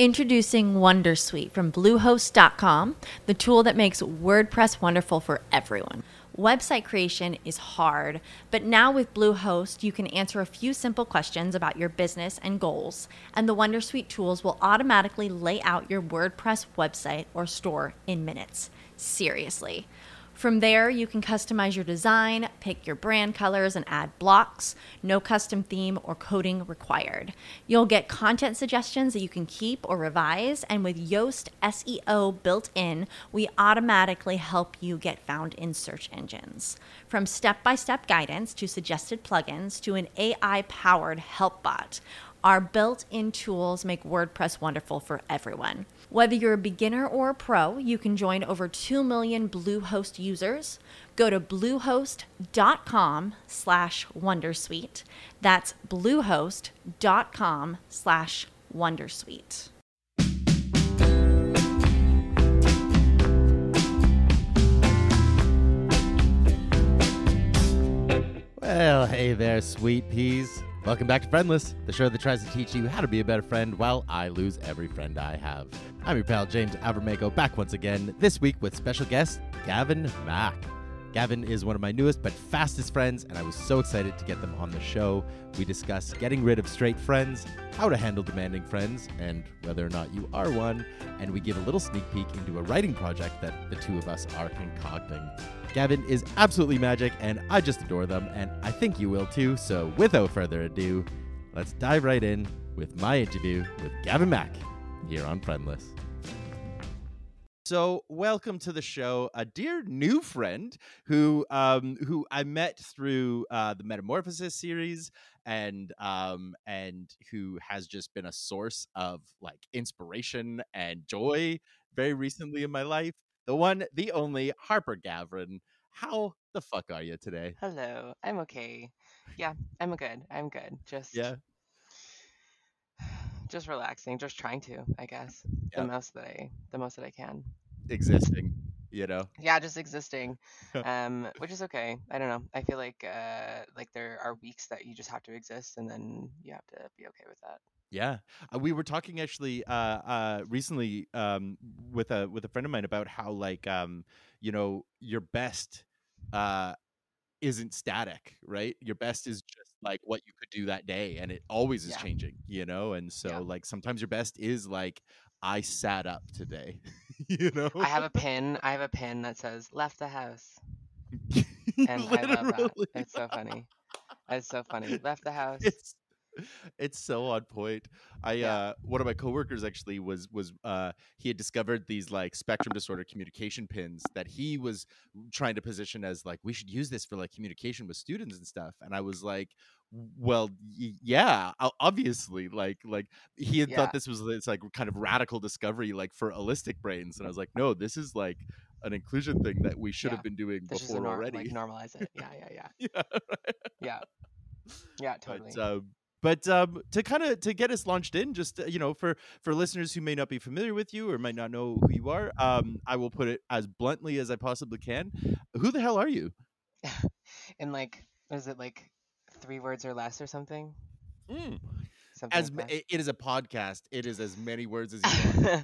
Introducing Wondersuite from Bluehost.com, the tool that makes WordPress wonderful for everyone. Website creation is hard, but now with Bluehost, you can answer a few simple questions about your business and goals, and the Wondersuite tools will automatically lay out your WordPress website or store in minutes. Seriously. From there, you can customize your design, pick your brand colors, and add blocks. No custom theme or coding required. You'll get content suggestions that you can keep or revise, and with Yoast SEO built in, we automatically help you get found in search engines. From step-by-step guidance to suggested plugins to an AI-powered help bot, our built-in tools make WordPress wonderful for everyone. Whether you're a beginner or a pro, you can join over 2 million Bluehost users. Go to bluehost.com/wondersuite. That's bluehost.com/wondersuite. Well, hey there, sweet peas. Welcome back to Friendless, the show that tries to teach you how to be a better friend while I lose every friend I have. I'm your pal James Avermago, back once again, this week with special guest Gavin Mack. Gavin is one of my newest but fastest friends, and I was so excited to get them on the show. We discuss getting rid of straight friends, how to handle demanding friends, and whether or not you are one, and we give a little sneak peek into a writing project that the two of us are concocting. Gavin is absolutely magic, and I just adore them, and I think you will too. So without further ado, let's dive right in with my interview with Gavin Mack here on Friendless. So welcome to the show, a dear new friend who I met through the Metamorphosis series, and who has just been a source of like inspiration and joy very recently in my life. The one, the only Harper Gavin. How the fuck are you today? Hello, I'm okay. Yeah, I'm good. I'm good. Yeah, Just relaxing, just trying to, I guess. yeah, The most that I can. existing, you know. Yeah, just existing. Which is okay. I don't know. I feel like there are weeks that you just have to exist and then you have to be okay with that. Yeah, we were talking actually recently with a friend of mine about how like your best uh isn't static, right? Your best is just like what you could do that day, and it always is Yeah. changing, you know. And Yeah. so like sometimes your best is like I sat up today, you know. I have a pin that says left the house. And I love that. Literally. It's so funny. It's so funny. Left the house. It's it's so on point. I Yeah. one of my coworkers actually was he had discovered these like spectrum disorder communication pins that he was trying to position as like we should use this for like communication with students and stuff. And I was like, well, yeah, obviously, like he had thought Yeah. this was this like kind of radical discovery like for allistic brains, and I was like, no, this is like an inclusion thing that we should Yeah. have been doing This is before like already. normalize it. Yeah, yeah, yeah. Yeah. Yeah. Yeah, but totally. um to kind of to get us launched in, just for listeners who may not be familiar with you or might not know who you are, I will put it as bluntly as I possibly can. Who the hell are you? And like, is it like 3 words or less or something? Mm. Something like It is a podcast, it is as many words as you want. that.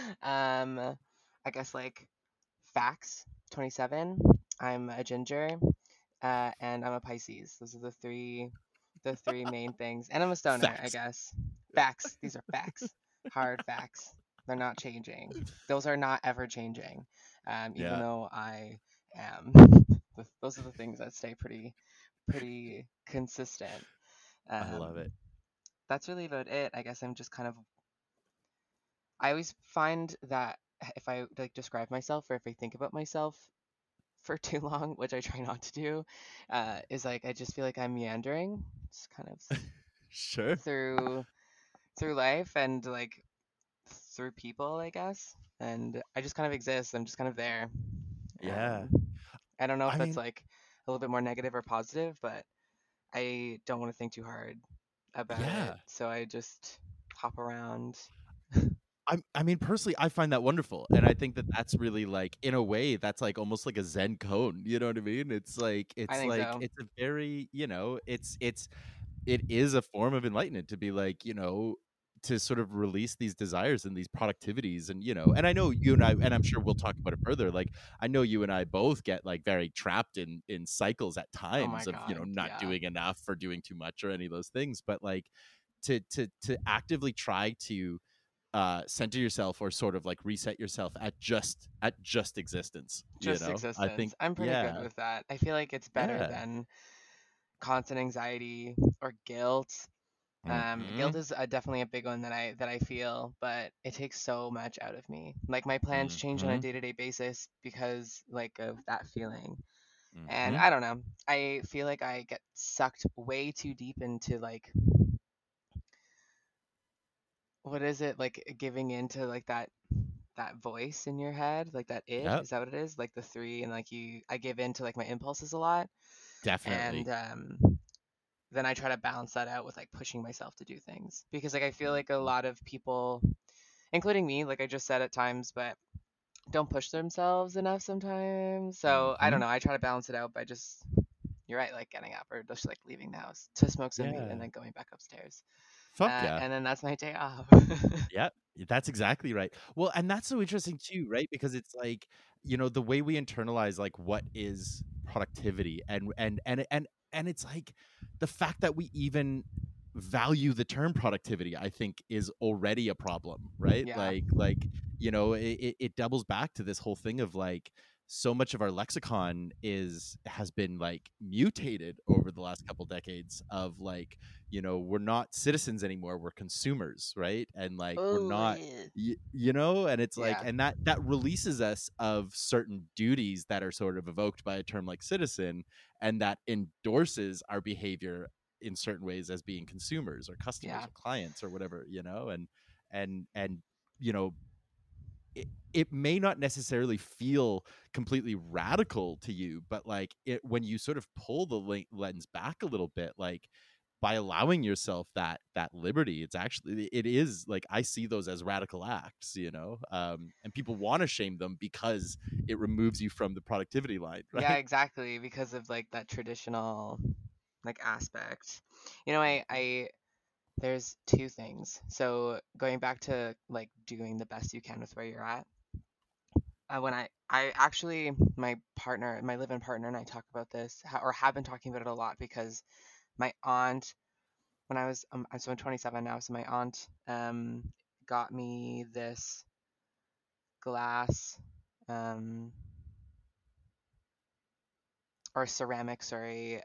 I guess like facts, 27. I'm a ginger, and I'm a Pisces. Those are the three main things. And I'm a stoner, I Facts. guess. Facts. These are facts. Hard facts. They're not changing. Those are not ever changing. Even Yeah, though I am. Those are the things that stay pretty consistent. I love Um, it. that's really about it. I guess I'm just kind of. I always find that if I like describe myself or if I think about myself for too long, which I try not to do, is like I just feel like I'm meandering, just kind of Sure. through life and like through people, I guess. And I just kind of exist. I'm just kind of there. Yeah, I don't know if I that's mean, like a little bit more negative or positive, but I don't want to think too hard about it. yeah. So I just hop around. I mean, personally, I find that wonderful, and I think that that's really like, in a way, that's like almost like a Zen koan. You know what I mean? I It's think like so. it's a very, it is a form of enlightenment to be like, to sort of release these desires and these productivities. And and I know you and I, and I'm sure we'll talk about it further, like I know you and I both get like very trapped in cycles at Oh my times of God. not Yeah. doing enough or doing too much or any of those things. But like to actively try to center yourself or sort of like reset yourself at just existence, Just I existence. think. I'm pretty good Yeah. with that. I feel like it's better Yeah. than constant anxiety or guilt. Guilt Mhm. is definitely a big one that I feel, but it takes so much out of me. Like my plans change on a Mhm. day-to-day basis because like of that feeling. And Mhm. I don't know. I feel like I get sucked way too deep into like what is it? Like giving into like that voice in your head, like that id, Yep. is that what it is? Like the three, and like I give in to like my impulses a lot. And Definitely. then I try to balance that out with like pushing myself to do things because like I feel like a Mhm. lot of people, including me, like I just said at times, but don't push themselves enough sometimes. So I don't Mhm. know. I try to balance it out by just, you're right, like getting up or just like leaving the house to smoke some weed and Yeah. then going back upstairs. Fuck yeah. And then that's my day off. Yep, that's exactly right. Well, and that's so interesting too, right? Because it's like, the way we internalize like what is productivity and it's like the fact that we even value the term productivity, I think is already a problem, right? Yeah. It doubles back to this whole thing of like so much of our lexicon has been like mutated over the last couple decades of like we're not citizens anymore, we're consumers, right? And like we're Oh, not and it's like, yeah. and that releases us of certain duties that are sort of evoked by a term like citizen, and that endorses our behavior in certain ways as being consumers or customers Yeah. or clients or whatever, and you know it may not necessarily feel completely radical to you, but like when you sort of pull the lens back a little bit, like by allowing yourself that liberty, it is like I see those as radical acts, and people want to shame them because it removes you from the productivity line, Yeah, right? exactly. Because of like that traditional like aspect. You know, I there's two things. So going back to like doing the best you can with where you're at. When I actually, my partner, my live-in partner, and I talk about this or have been talking about it a lot because my aunt, when I was so I'm 27 now, so my aunt got me this glass um or ceramic, sorry,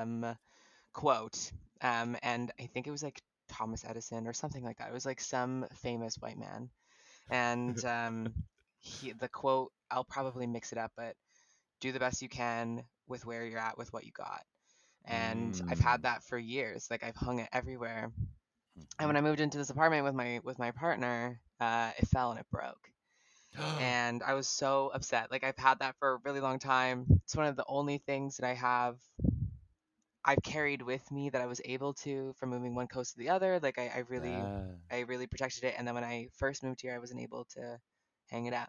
quote, and I think it was like Thomas Edison or something like that. It was like some famous white man, and the quote, I'll probably mix it up, but do the best you can with where you're at with what you got. And I've had Mm. that for years. Like I've hung it everywhere. And Mhm. when I moved into this apartment with my partner, it fell and it broke. And I was so upset. Like I've had that for a really long time. It's one of the only things that I've carried with me that I was able to from moving one coast to the other. Like Yeah. I really protected it. And then when I first moved here, I wasn't able to hang it up.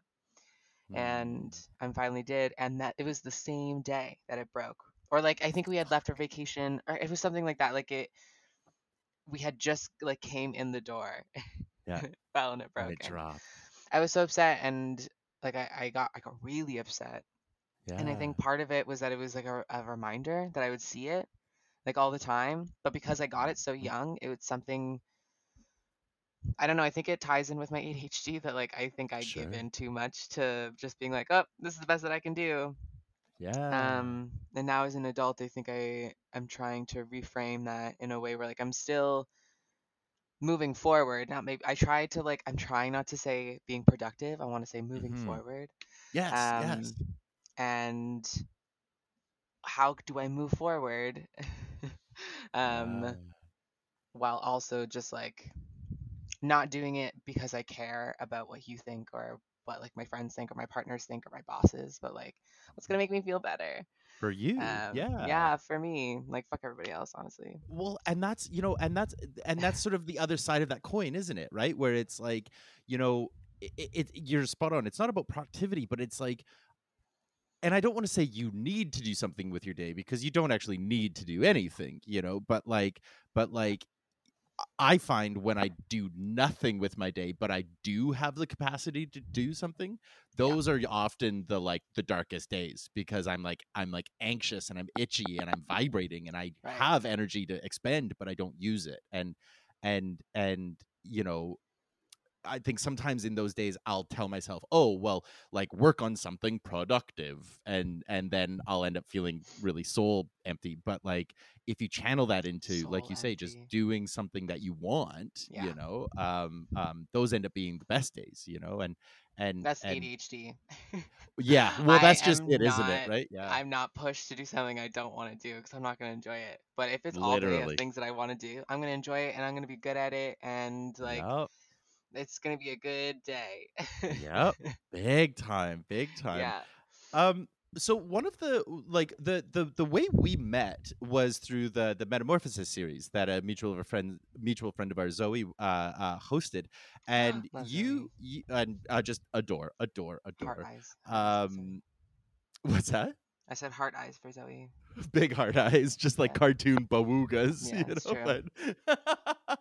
And Mm. I finally did. And that it was the same day that it broke. Or like I think we had left our vacation, or it was something like that. Like we had just like came in the door, Yeah, fell and it and broke. it And dropped. I was so upset, and like I got really upset. And I Yeah. think part of it was that it was like a reminder that I would see it like all the time. But because I got it so Mhm. young, it was something, I don't know. I think it ties in with my ADHD that like I think I give Sure. in too much to just being like, oh, this is the best that I can do. Yeah. And now as an adult, I think I'm trying to reframe that in a way where like I'm still moving forward. Not maybe I try to like I'm trying not to say being productive. I want to say moving Mhm. forward. Yes, Um, yes. and how do I move forward? um, Yeah. while also just like not doing it because I care about what you think or what like my friends think or my partners think or my bosses, but like what's gonna make me feel better. For you, yeah. Yeah, for me, like fuck everybody else, honestly. Well, and that's sort of the other side of that coin, isn't it? Right? Where it's like, you're spot on. It's not about productivity, but it's like, and I don't want to say you need to do something with your day because you don't actually need to do anything, but like I find when I do nothing with my day, but I do have the capacity to do something, Yeah. those are often the darkest days because I'm like anxious and I'm itchy and I'm vibrating and I Right. have energy to expend, but I don't use it. And you know, I think sometimes in those days I'll tell myself, "Oh, well, like work on something productive," and then I'll end up feeling really soul empty. But like if you channel that into, like Soul you say, just empty. doing something that you want, Yeah. those end up being the best days, That's and ADHD. yeah, well, that's just it, am isn't it? not Right? Yeah, I'm not pushed to do something I don't want to do because I'm not going to enjoy it. But if it's all day of literally. things that I want to do, I'm going to enjoy it and I'm going to be good at it and like Yep, it's going to be a good day. yep, big time, big time. Yeah. Um, so one of the like the way we met was through the Metamorphosis series that a mutual friend of ours, Zoe, hosted, and Love Zoe. you and just Heart adore. eyes. Heart eyes for Zoe. Um, what's that? I said heart eyes for Zoe. Big hard eyes, just like Yeah. cartoon bawoogas, Yeah, it's true. but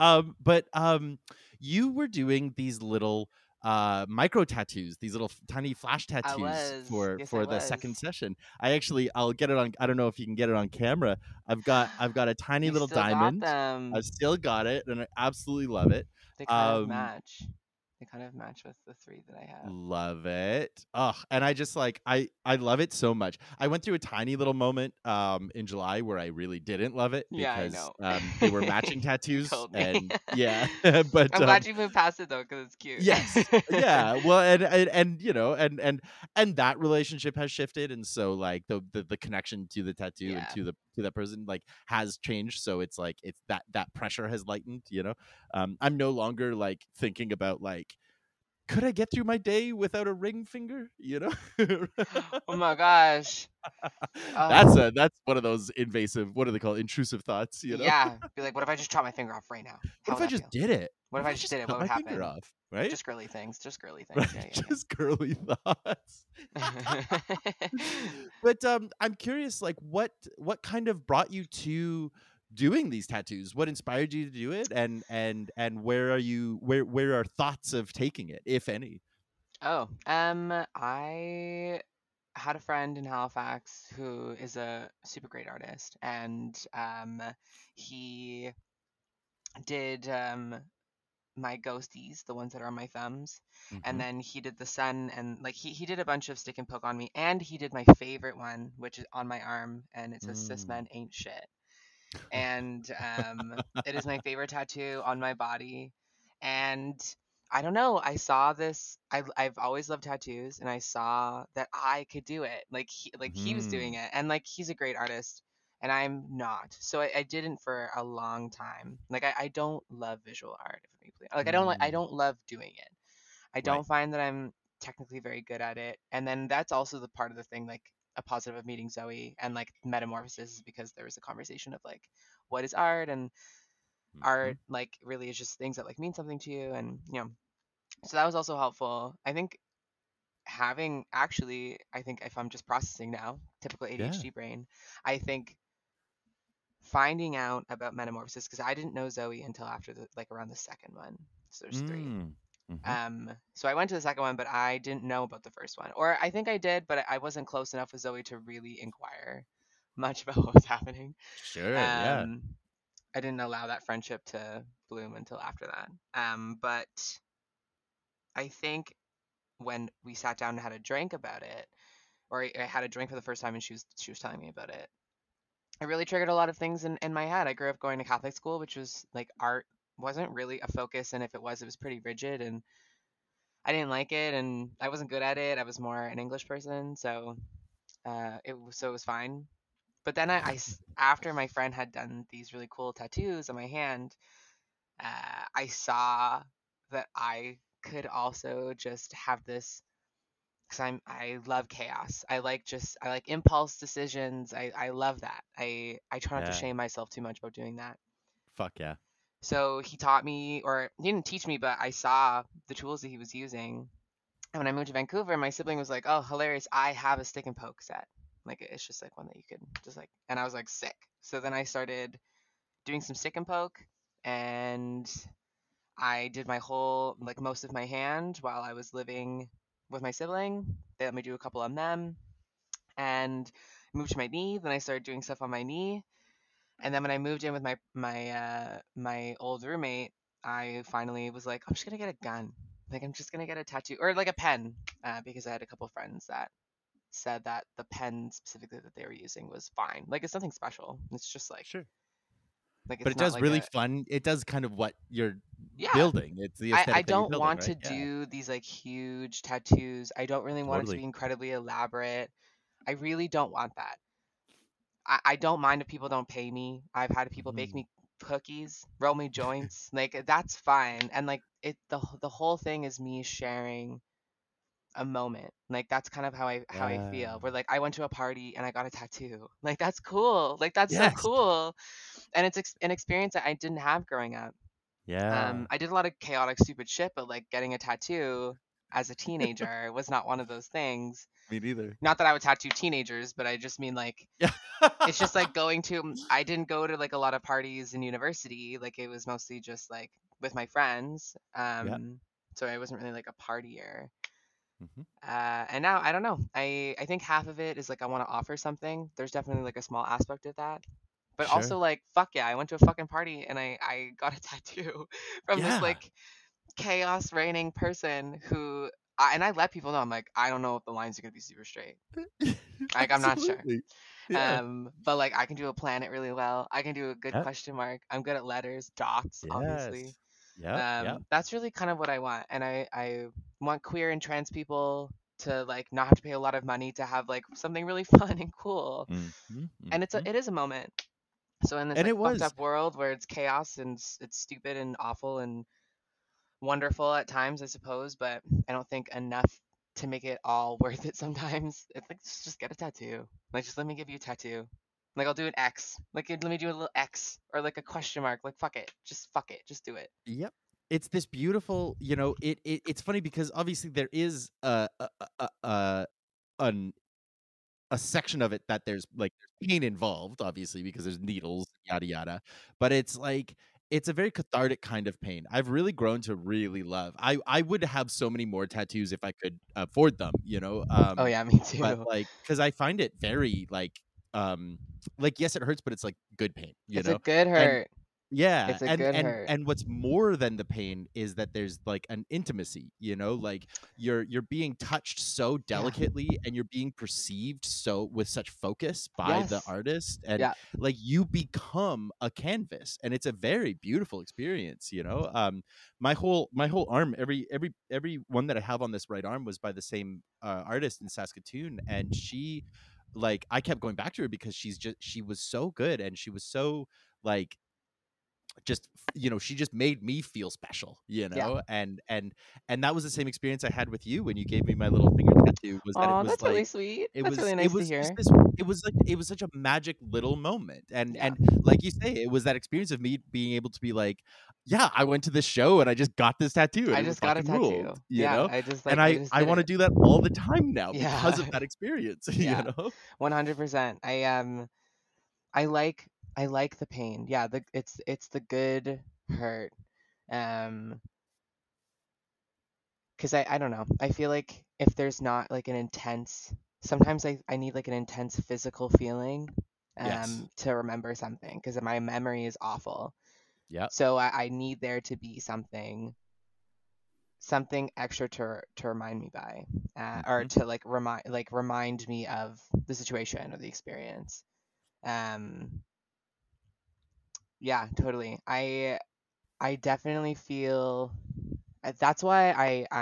you were doing these little micro tattoos, these little tiny flash I tattoos was. Yes, I for the was. second session. I'll get it on, I don't know if you can get it on camera. I've got a tiny You little still got diamond. them. I've still got it and I absolutely love it. They kind of Um match. They kind of match with the three that I have. Love it. Oh, and I just like I love it so much. I went through a tiny little moment in July where I really didn't love it Yeah, I because know. they were matching You tattoos told me. and yeah, but I'm glad you moved past it though, because it's cute. yes. Yeah. Well, and and that relationship has shifted and so like the connection to the tattoo and Yeah. to that person like has changed, so it's like it's that pressure has lightened. I'm no longer like thinking about like could I get through my day without a ring finger? Oh my gosh. That's Oh, a that's one of those invasive, what do they call it? Intrusive thoughts. yeah. Be like, what if I just chop my finger off right now? What How if would I that just feel? did it? What What if if I I just just did it? cut What would my finger happen? off? Right? Just girly things. Just girly things. Right? Yeah, Just girly thoughts. yeah, But I'm curious, like what kind of brought you to doing these tattoos? What inspired you to do it? And where are thoughts of taking it, if any? yeah. Oh, I had a friend in Halifax who is a super great artist, and he did my ghosties, the ones that are on my thumbs, and Mm-hmm. then he did the sun, and like he did a bunch of stick and poke on me, and he did my favorite one, which is on my arm, and it says "Cis Mm. men ain't shit," and it is my favorite tattoo on my body, and I don't know. I saw this. I've always loved tattoos, and I saw that I could do it. Like he was doing Mm. it, and like he's a great artist, and I'm not. So I didn't for a long time. Like I don't love visual art. If I'm clear. Like I Mm. don't love doing it. I Right. don't find that I'm technically very good at it. And then that's also the part of the thing, like a positive of meeting Zoe and like Metamorphosis is because there was a conversation of like what is art, and Mm-hmm. art like really is just things that like mean something to you, and so that was also helpful. I think having actually, I think if I'm just processing now, typical Yeah. ADHD brain, I think finding out about Metamorphosis, because I didn't know Zoe until after the like around the second one. So there's three. Mm. Mm-hmm. So I went to the second one, but I didn't know about the first one, or I think I did, but I wasn't close enough with Zoe to really inquire much about what was happening. Sure. Yeah. Um, I didn't allow that friendship to bloom until after that. But I think when we sat down and had a drink about it, or I had a drink for the first time, and she was telling me about it, it really triggered a lot of things in my head. I grew up going to Catholic school, which was like art wasn't really a focus, and if it was pretty rigid, and I didn't like it, and I wasn't good at it. I was more an English person, so it was fine. But then after my friend had done these really cool tattoos on my hand, I saw that I could also just have this, because I love chaos. I like impulse decisions. I love that. I try not to Yeah. shame myself too much about doing that. Fuck yeah. So he taught me, or he didn't teach me, but I saw the tools that he was using. And when I moved to Vancouver, my sibling was like, "Oh, hilarious! I have a stick and poke set. Like it's just like one that you could just like." And I was like, "Sick!" So then I started doing some stick and poke, and I did my whole, like most of my hand while I was living with my sibling. They let me do a couple on them, and moved to my knee. Then I started doing stuff on my knee, and then when I moved in with my old roommate, I finally was like, I'm just gonna get a gun. Like I'm just gonna get a tattoo or like a pen, because I had a couple friends that said that the pen specifically that they were using was fine. Like it's nothing special. It's just Sure. like But it's it not does like really a fun. It does kind of what you're yeah. building. It's the I aesthetic that you're don't building, want right? to Yeah, do these like huge tattoos. I don't really want it to be totally. incredibly elaborate. I really don't want that. I don't mind if people don't pay me. I've had people bake Mhm. me cookies, roll me joints. Like that's fine. And like the whole thing is me sharing a moment. Like that's kind of how I Yeah. feel. Where like I went to a party and I got a tattoo. Like that's cool. Like that's so Yes. cool. And it's an experience that I didn't have growing up. Yeah. I did a lot of chaotic stupid shit, but like getting a tattoo as a teenager was not one of those things. Me neither. Not that I would tattoo teenagers, but I just mean like Yeah. it's just like going to I didn't go to like a lot of parties in university. Like it was mostly just like with my friends. Yeah. So I wasn't really like a partier. Hmm. And now I don't know. I think half of it is like I want to offer something. There's definitely like a small aspect of that. But Sure. also like fuck yeah, I went to a fucking party and I got a tattoo from this Yeah. like chaos reigning person who and I let people know I'm like I don't know if the lines are gonna be super straight. Like I'm not sure. Absolutely. Yeah. But like I can do a planet really well. I can do a good Yep. question mark. I'm good at letters, dots, obviously. Yes. Yep. Yep. That's really kind of what I want, and I want queer and trans people to like not have to pay a lot of money to have like something really fun and cool. Hmm. And Hmm. it is a moment. So in this And like it fucked was. up world where it's chaos and it's stupid and awful and wonderful at times, I suppose, but I don't think enough to make it all worth it sometimes. It's like just get a tattoo. Like just let me give you a tattoo. Like I'll do an X. Like let me do a little X or like a question mark. Like fuck it. Just fuck it. Just do it. Yep. It's this beautiful, it's funny because obviously there is an a section of it that there's like there's pain involved, obviously, because there's needles, yada yada. But it's like it's a very cathartic kind of pain. I've really grown to really love. I would have so many more tattoos if I could afford them, Oh yeah, me but too. like because I find it very um like yes, it hurts, but it's like good pain, It's a good and hurt. yeah, It's a and good and hurt. and what's more than the pain is that there's like an intimacy, like you're being touched so Yeah. delicately and you're being perceived so with such focus by the Yes. artist, and Yeah. like you become a canvas, and it's a very beautiful experience. My whole arm, every one that I have on this right arm was by the same artist in Saskatoon, and she like I kept going back to her because she was so good, and she was so like just she just made me feel special, Yeah. and that was the same experience I had with you when you gave me my little finger tattoo, was that it Oh, was that's like really sweet. it That's was really it nice to was just hear. this it was such a magic little moment, and Yeah. and like you say, it was that experience of me being able to be like, yeah, I went to this show and I just got this tattoo and I it just got a fucking ruled, tattoo. Yeah. and I I just I did want to it. do that all the time now because Yeah. of that experience. Yeah. 100%. I like I like the pain. Yeah, it's the good hurt. Um, because I don't know. I feel like if there's not like an intense, sometimes I need like an intense physical feeling Yes. to remember something because my memory is awful. Yep. So I need there to be something extra to remind me by or Hmm. to like remind me of the situation or the experience. Um, yeah, totally. I definitely feel that's why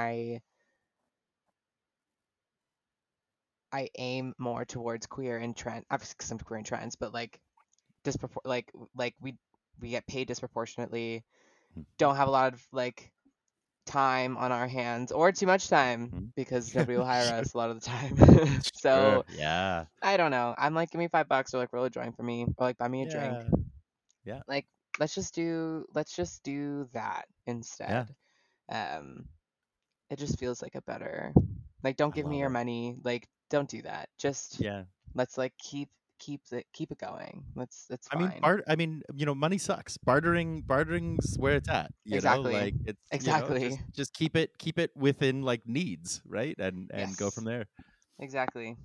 I aim more towards queer and trans, obviously because I'm queer and trans, but like like we get paid disproportionately, Hmm. don't have a lot of like time on our hands or too much time Hmm. because nobody will hire Sure. us a lot of the time. Sure. So Yeah. I don't know. I'm like, give me $5 or like roll a joint for me or like buy me a drink. Yeah. Yeah. Like let's just do that Yeah. instead. Um, it just feels like a better like don't I give me love your it. money. Like don't do that. Just Yeah. let's like keep keep it going. That's I mean, fine. money sucks. Bartering's where it's at, Exactly. like it's, Exactly. just keep it within like needs, right? And go from Yes. there. Exactly.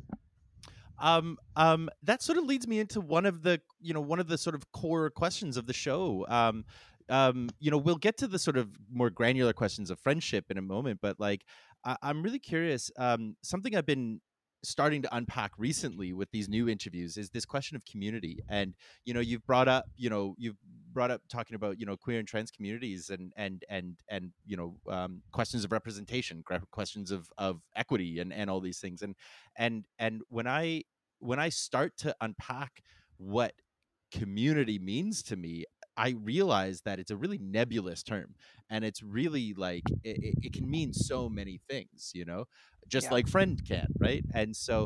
That sort of leads me into one of the sort of core questions of the show. We'll get to the sort of more granular questions of friendship in a moment, but like, I'm really curious. Something I've been starting to unpack recently with these new interviews is this question of community. And you've brought up talking about queer and trans communities and questions of representation, questions of equity and all these things. And when I start to unpack what community means to me, I realize that it's a really nebulous term, and it's really like it can mean so many things, just Yeah. like friend can, right? And so,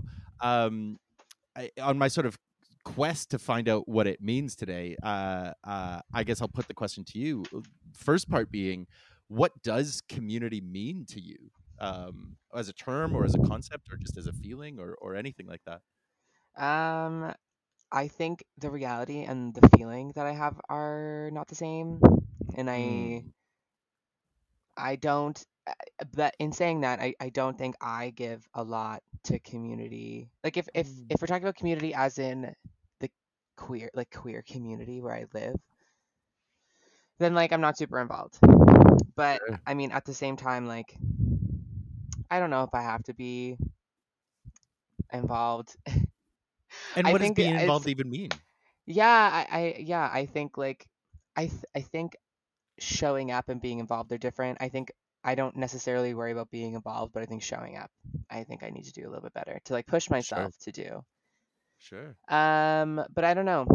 on my sort of quest to find out what it means today, I guess I'll put the question to you. First part being, what does community mean to you, as a term or as a concept or just as a feeling or anything like that? Um, I think the reality and the feeling that I have are not the same, and Mm. I don't. But in saying that, I don't think I give a lot to community. Like Mm. if we're talking about community as in the queer community where I live, then like I'm not super involved. But Sure. I mean, at the same time, like I don't know if I have to be involved. And I what does think being it's involved even mean? yeah. I think like I think showing up and being involved are different. I think I don't necessarily worry about being involved, but I think showing up, I think I need to do a little bit better to like push Sure. myself to do. Sure. But I don't know.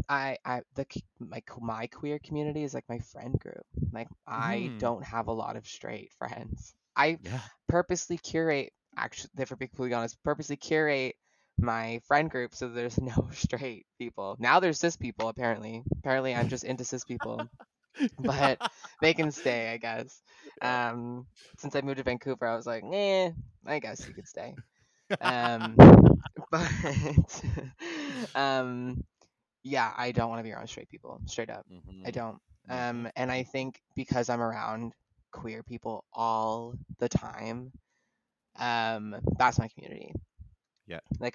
My queer community is like my friend group. Like I Hmm. don't have a lot of straight friends. I Yeah. purposely curate, actually, if we're being completely honest, purposely curate my friend group so there's no straight people. Now there's cis people apparently. Apparently I'm just into cis people, but they can stay, I guess. Yeah. Um, since I moved to Vancouver, I was like, nah, I guess you could stay. Um, but um, yeah, I don't want to be around straight people, straight up. I Hmm. don't. Hmm. And I think because I'm around queer people all the time, that's my community. Yeah. Like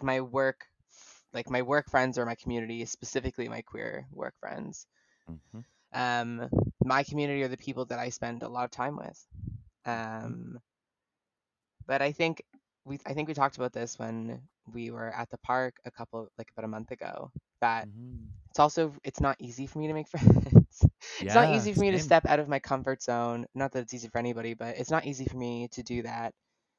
my work friends are my community, specifically my queer work friends. Hmm. Um, my community are the people that I spend a lot of time with. Hmm. Um, but I think we talked about this when we were at the park about a month ago, that Hmm. it's not easy for me to make friends. It's not Yeah. easy for me to Same. step out of my comfort zone. Not that it's easy for anybody, but it's not easy for me to do that.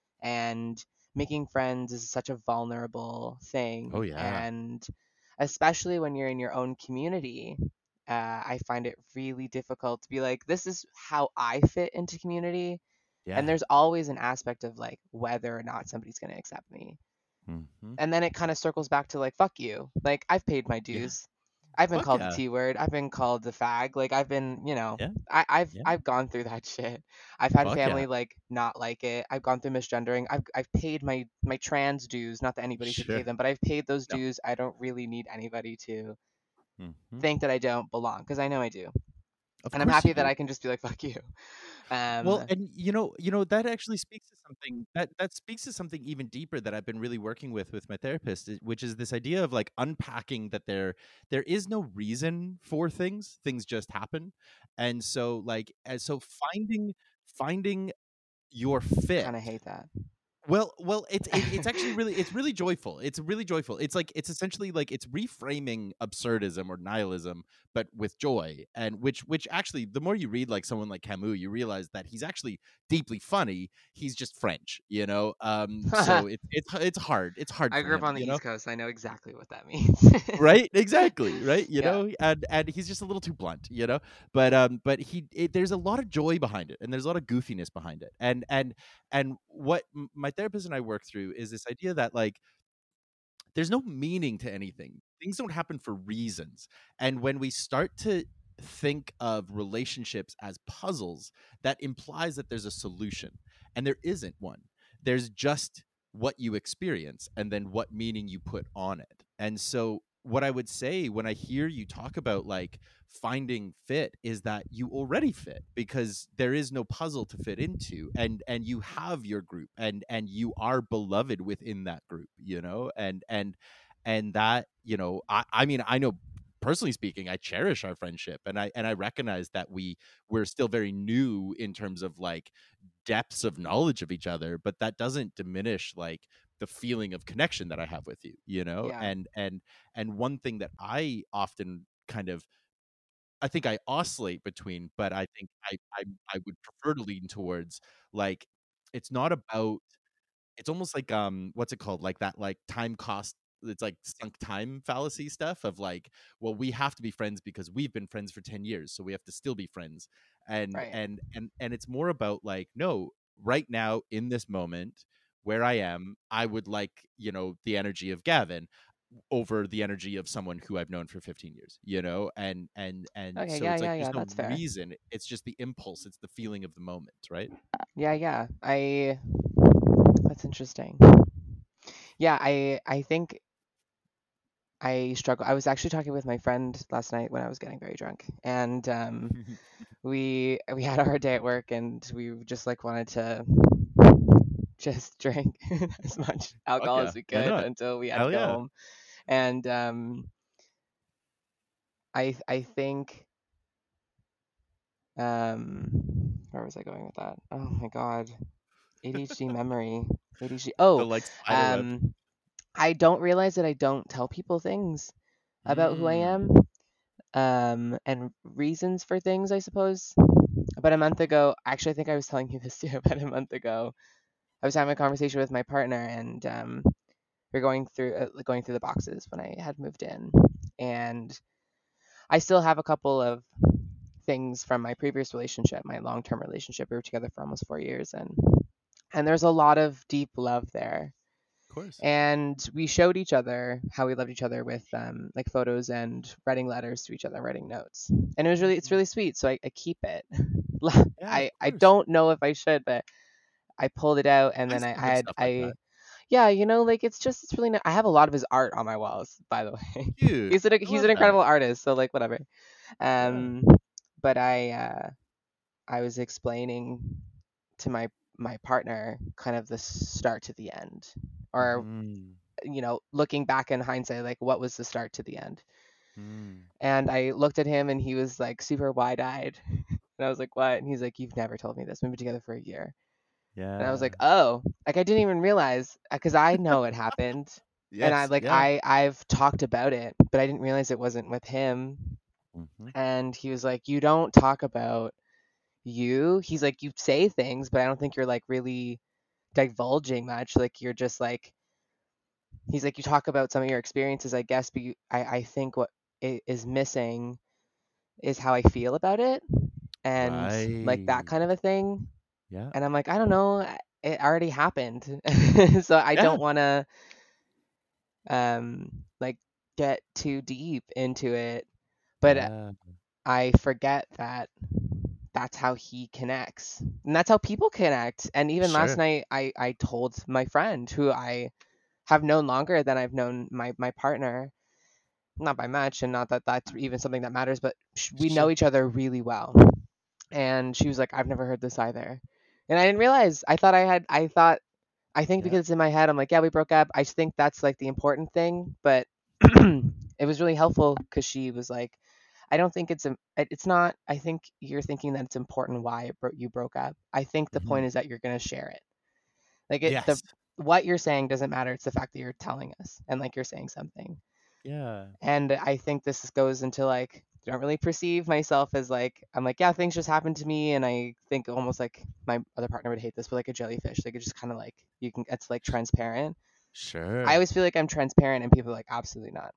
And making friends is such a vulnerable Oh thing, yeah. and especially when you're in your own community, I find it really difficult to be like, this is how I fit into community, and Yeah. there's always an aspect of like whether or not somebody's going to accept me. Hmm. And then it kind of circles back to like, fuck you. Like I've paid my Yeah. dues. I've been Fuck called the yeah. T word. I've been called the fag. Like I've been, Yeah. I've Yeah. I've gone through that shit. I've had Fuck yeah. family like not like it. I've gone through misgendering. I've paid my trans dues. Not that anybody should pay Sure. them, but I've paid those No. dues. I don't really need anybody to Hmm. think that I don't belong, because I know I do. Of And I'm course you happy that do. I can just be like, fuck you. Well, Um, and that actually speaks to something that speaks to something even deeper that I've been really working with my therapist, which is this idea of like unpacking that there is no reason for things; things just happen. And so like as so finding your I fit. kind of hate that. Well, it's actually it's really joyful. It's really joyful. It's like it's essentially like it's reframing absurdism or nihilism, but with joy. And which actually, the more you read like someone like Camus, you realize that he's actually deeply funny. He's just French, you know. So it's hard. It's hard I for grew up him, on the you know. East Coast. I know exactly what that means. Right, exactly, right, Yeah. and he's just a little too blunt, but there's a lot of joy behind it, and there's a lot of goofiness behind it, and what my therapist and I work through is this idea that like there's no meaning to anything. Things don't happen for reasons. And when we start to think of relationships as puzzles, that implies that there's a solution. And there isn't one. There's just what you experience and then what meaning you put on it. And so what I would say when I hear you talk about like finding fit is that you already fit because there is no puzzle to fit into, and you have your group, and you are beloved within that group, you know, and that, you know, I mean, I know personally speaking, I cherish our friendship, and I recognize that we're still very new in terms of like depths of knowledge of each other, but that doesn't diminish like the feeling of connection that I have with you, you know? Yeah. And one thing that I often kind of, I think I oscillate between, but I think I would prefer to lean towards like it's not about, it's almost like what's it called, like that, like time cost, it's like sunk time fallacy stuff of like, well, we have to be friends because we've been friends for 10 years, so we have to still be friends. and Right. and and it's more about like, no, right now in this moment where I am, I would like, you know, the energy of Gavin over the energy of someone who I've known for 15 years, you know? And Okay. so Yeah. it's like Yeah. there's Yeah. no That's fair. reason, it's just the impulse, it's the feeling of the moment, right? Yeah. Yeah. That's interesting. Yeah. I think I struggle. I was actually talking with my friend last night when I was getting very drunk, and we had our day at work, and we just like wanted to just drink as much Fuck alcohol yeah, as we why could not? until we had to Hell go yeah. home. And I think where was I going with that? Oh my God, ADHD memory, ADHD. The Oh, like spider web. um, I don't realize that I don't tell people things about who I Mm. am, and reasons for things, I suppose. About a month ago, actually, I think I was telling you this too. About a month ago, I was having a conversation with my partner, and we are going through the boxes when I had moved in, and I still have a couple of things from my previous relationship, my long-term relationship. We were together for almost 4 years, and there's a lot of deep love there. Of course. And we showed each other how we loved each other with like photos and writing letters to each other, writing notes. And it's Mhm. really sweet. So I keep it. Yeah, of I course. don't know if I should, but I pulled it out, and I then still have stuff like I that. yeah, like it's really I have a lot of his art on my walls, by the way. Dude, I He's love an that. incredible artist, so like whatever. Yeah. Um, but I was explaining to my partner kind of the start to the end, or Mhm. looking back in hindsight, like what was the start to the end. Mm. And I looked at him, and he was like super wide-eyed. And I was like, what? And he's like, you've never told me this. We've been together for a year. And I was Yeah. like, oh, like I didn't even realize, because I know it happened. And Yes, yeah. I've talked about it, but I didn't realize it wasn't with him. Mhm. And he was like, you don't talk about you. He's like, you say things, but I don't think you're like really divulging much. Like you're just like, he's like, you talk about some of your experiences, I guess, but I think what is missing is how I feel about it, and like that Right. kind of a thing. Yeah. And I'm like, I don't know, it already happened. So I Yeah. don't want to like get too deep into it, but Yeah. I forget that that's how he connects, and that's how people connect. And even last Sure. night, I told my friend, who I have known longer than I've known my partner, not by much, and not that that's even something that matters, but we know Sure. each other really well. And she was like, I've never heard this either. And I didn't realize. I think Yeah. because it's in my head, I'm like, yeah, we broke up. I just think that's like the important thing. But it was really helpful because she was like, I don't think it's not. I think you're thinking that it's important why you broke up. I think the point Mhm. is that you're gonna share it. Like the Yes. what you're saying doesn't matter. It's the fact that you're telling us, and like you're saying something. Yeah. And I think this goes into like, I don't really perceive myself as like, I'm like, yeah, things just happen to me. And I think almost like my other partner would hate this, but like a jellyfish, like it just kind of like, it's like transparent. I Sure. always feel like I'm transparent, and people are like, absolutely not.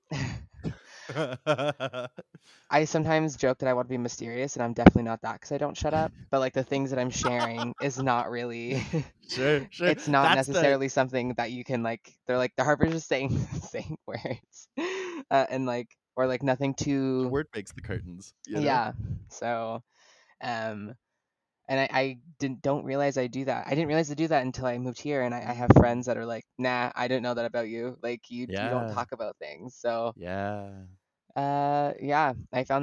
I sometimes joke that I want to be mysterious, and I'm definitely not that, because I don't shut up. But like the things that I'm sharing is not really, Sure, sure. it's not That's the necessarily something that you can like, they're like, the Harper's just saying, saying words, and like, or like nothing the too, word makes the curtains, you know? yeah. So, um, and I don't realize I do that. I didn't realize I do that until I moved here, and I have Mm. friends that are like, nah, I didn't know that about you. Like you don't Yeah. talk about things. So Yeah. yeah,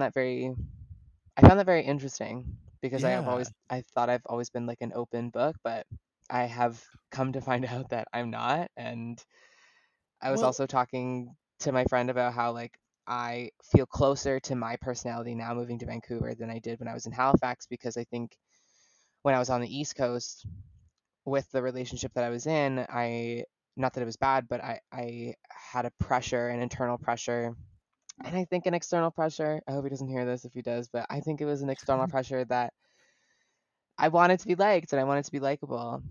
I found that very interesting because Yeah. I thought I've always been like an open book, but I have come to find out that I'm not. And I was Well, also talking to my friend about how like I feel closer to my personality now moving to Vancouver than I did when I was in Halifax, because I think when I was on the East Coast with the relationship that I was in, I not that it was bad, but I had a pressure, an internal pressure, and I think an external pressure. I hope he doesn't hear this if he does, but I think it was an external pressure that I wanted to be liked and I wanted to be likable.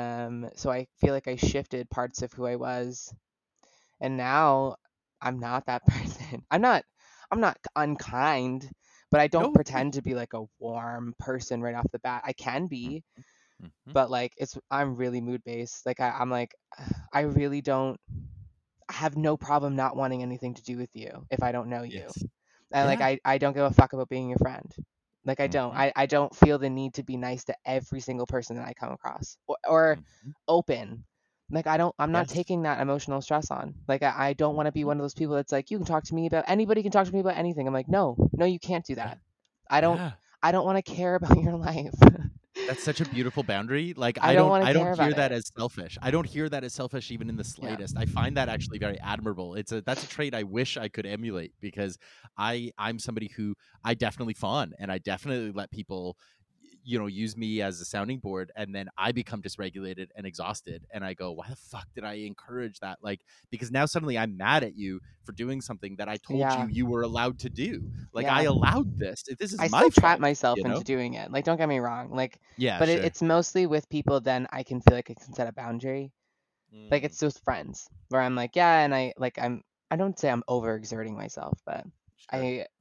So I feel like I shifted parts of who I was, and now I'm not that person. I'm not unkind, but I don't no. pretend to be like a warm person right off the bat. I can Mm, be, mhm. but like I'm really mood based. Like I'm like I really don't I have no problem not wanting anything to do with you if I don't know you. Yes. And like Yeah. I don't give a fuck about being your friend. Like I don't. Mhm. I don't feel the need to be nice to every single person that I come across, or Mhm. open. Like I'm not Yes. taking that emotional stress on. Like I don't want to be Mhm. one of those people that's like, you can talk to me about anybody can talk to me about anything. I'm like, no, no, you can't do Yeah. that. I don't Yeah. I don't want to care about your life. That's such a beautiful boundary. Like I don't want to I don't care hear about that it. as selfish. I don't hear that as selfish even in the Yeah. slightest. I find that actually very admirable. That's a trait I wish I could emulate because I'm somebody who I definitely fawn and I definitely let people use me as a sounding board, and then I become dysregulated and exhausted and I go, why the fuck did I encourage that? Like, because now suddenly I'm mad at you for doing something that I told Yeah. you were allowed to do. Like, I Yeah. allowed this is I my still trap fault, myself you into know? doing it. Like, don't get me wrong. Like, Yeah, but sure. it's mostly with people. Then I can feel like I can set a boundary. Like, Mm, it's just friends where I'm like, yeah, and I don't say I'm overexerting myself, but sure. I,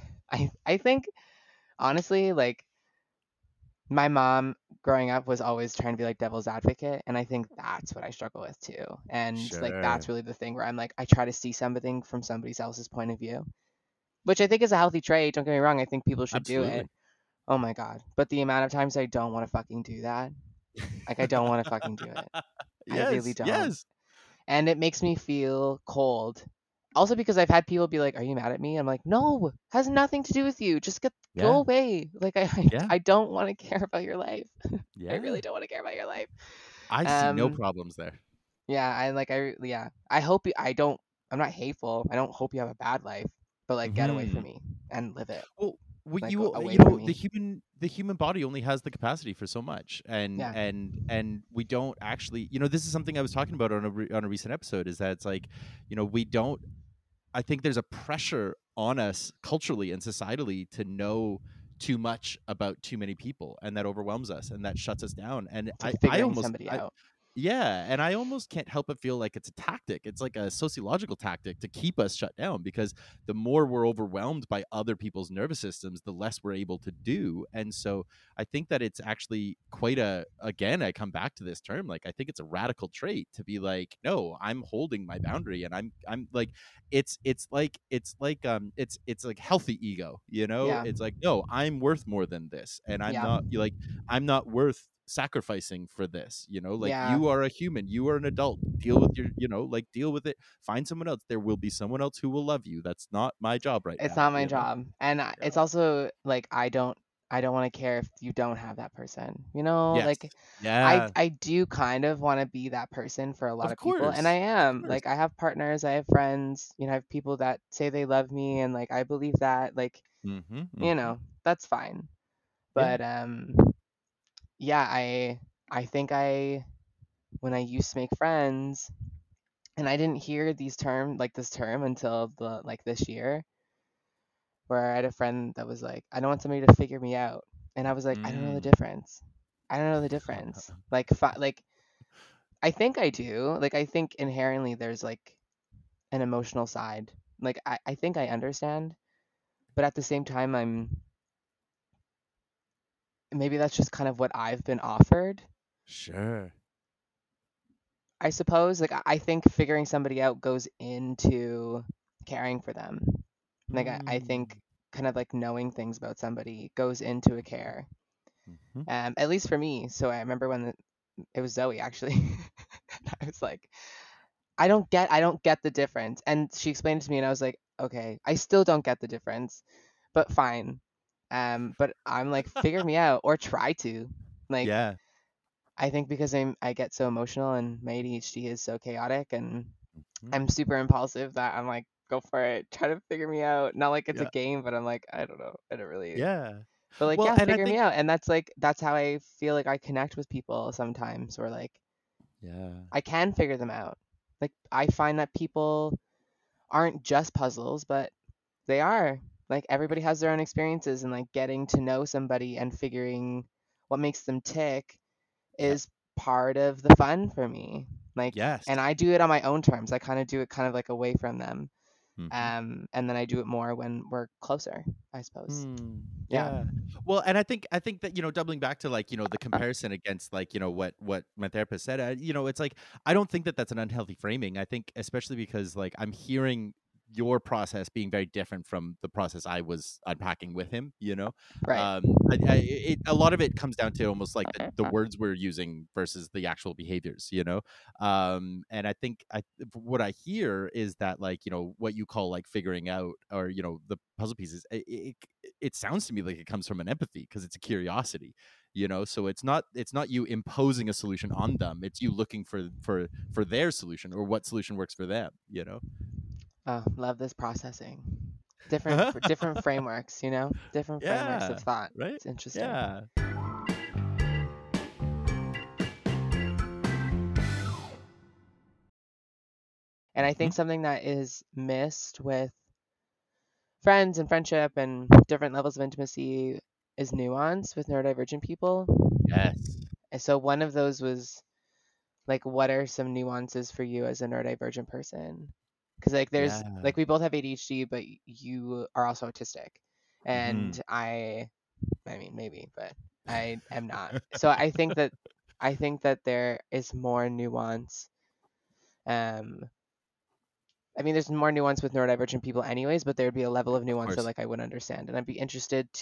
I think honestly, like my mom growing up was always trying to be like devil's advocate, and I think that's what I struggle with too. And like that's Sure. really the thing where I'm like, I try to see something from somebody else's point of view, which I think is a healthy trait. Don't get me wrong. I think people should do it. Absolutely. Oh my god. But the amount of times I don't want to fucking do that, like I don't want to fucking do it. I really Yes, don't. yes. And it makes me feel cold. Also because I've had people be like, "Are you mad at me?" I'm like, "No, has nothing to do with you. Just go Yeah, away." Like yeah, I don't want to care about your life. I yeah. really don't want to care about your life. I see no Um problems there. yeah, yeah. I don't I'm not hateful. I don't hope you have a bad life, but like get away from Mhm. me and live it. Well, what Like you away you from know, me. the human body only has the capacity for so much, and Yeah. we don't actually, this is something I was talking about on on a recent episode, is that it's like, we don't. I think there's a pressure on us culturally and societally to know too much about too many people, and that overwhelms us and that shuts us down. And It's like figuring somebody I out. yeah, and I almost can't help but feel like it's a tactic. It's like a sociological tactic to keep us shut down, because the more we're overwhelmed by other people's nervous systems, the less we're able to do. And so I think that it's actually quite again, I come back to this term, like I think it's a radical trait to be like, no, I'm holding my boundary, and I'm like, it's like healthy ego, Yeah. it's like, no, I'm worth more than this, and Yeah. I'm not worth sacrificing for this, like, Yeah. you are a human, you are an adult, deal with your, like, deal with it, find someone else, there will be someone else who will love you, that's not my job right It's now, not my job. And yeah. it's also like I don't want to care if you don't have that person. You know, Yes. like Yeah. I do kind of want to be that person for a lot Of of people, and I course, of am. course. Like I have partners, I have friends, I have people that say they love me, and like I believe that, like, Hmm, hmm. that's fine. Yeah. But yeah, I think when I used to make friends, and I didn't hear this term until the like this year, where I had a friend that was like, I don't want somebody to figure me out. And I was like, I don't know the Mm. difference. I don't know the difference. Like I think I do. Like I think inherently there's like an emotional side. Like I think I understand, but at the same time maybe that's just kind of what I've been offered. Sure. I suppose like I think figuring somebody out goes into caring for them. Like I Mm. think kind of like knowing things about somebody goes into a care. Mhm. At least for me. So I remember when it was Zoe actually. I was like, I don't get the difference. And she explained it to me and I was like, okay, I still don't get the difference, but fine. But I'm like, figure me out or try to. Like, Yeah. I think because I get so emotional and my ADHD is so chaotic and Mhm. I'm super impulsive that I'm like, go for it. Try to figure me out. Not like it's a Yeah. game, but I'm like, I don't know. I don't really. Yeah. But like, Well, yeah, and I figure me think out. And that's like that's how I feel like I connect with people sometimes, or like yeah. I can figure them out. Like I find that people aren't just puzzles, but they are. Like everybody has their own experiences and like getting to know somebody and figuring what makes them tick Yep. is part of the fun for me. Like Yes. and I do it on my own terms. I kind of do it kind of like away from them. Mhm. And then I do it more when we're closer, I suppose. Hmm. Yeah. Yeah. Well, and I think that, doubling back to like, the comparison against like, what my therapist said, it's like I don't think that that's an unhealthy framing. I think especially because like I'm hearing your process being very different from the process I was unpacking with him. Right. A lot of it comes down to almost like the words we're using versus the actual behaviors. And I think what I hear is that like what you call like figuring out or the puzzle pieces it sounds to me like it comes from an empathy because it's a curiosity. So it's not you imposing a solution on them, it's you looking for their solution or what solution works for them. Oh, love this processing. Different frameworks, different frameworks of Yeah, thought. right. It's interesting. Yeah. And I Mhm. think something that is missed with friends and friendship and different levels of intimacy is nuance with neurodivergent people. Yes. And so one of those was like, what are some nuances for you as a neurodivergent person? Because like there's Yeah. like we both have ADHD, but you are also autistic, Mhm. and I mean maybe, but I am not. So I think that there is more nuance. Um, I mean, there's more nuance with neurodivergent people, anyways, but there would be a level of Of nuance that course. like I would understand, and I'd be interested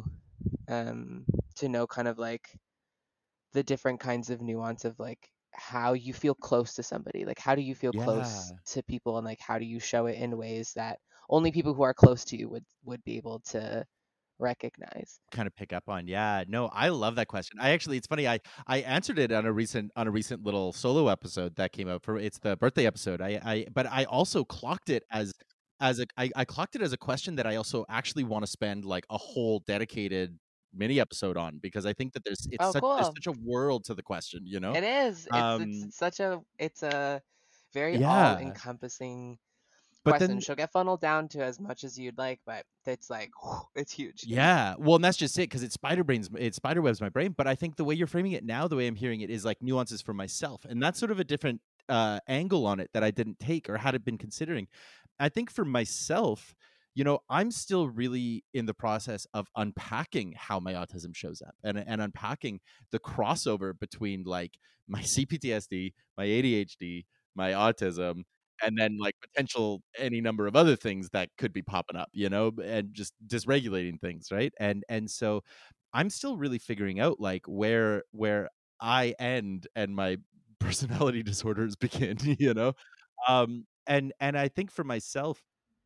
um to know kind of like the different kinds of nuance of like how you feel close to somebody. Like how do you feel close Yeah. to people, and like how do you show it in ways that only people who are close to you would be able to recognize. Kind of pick up on. Yeah. No, I love that question. It's funny, I answered it on a recent little solo episode that came out for it's the birthday episode. But I also clocked it I clocked it as a question that I also actually want to spend like a whole dedicated mini episode on because I think that Oh, there's cool. such a world to the question. It is. It's Um such a very yeah. all-encompassing But question. then She'll get funneled down to as much as you'd like, but it's like it's huge. yeah, well, and that's just it because it spiderwebs my brain. But I think the way you're framing it now, the way I'm hearing it, is like nuances for myself, and that's sort of a different angle on it that I didn't take or hadn't been considering. I think for myself, I'm still really in the process of unpacking how my autism shows up and unpacking the crossover between like my CPTSD, my ADHD, my autism, and then like potential any number of other things that could be popping up, and just dysregulating things, right? And so I'm still really figuring out like where I end and my personality disorders begin. And I think for myself,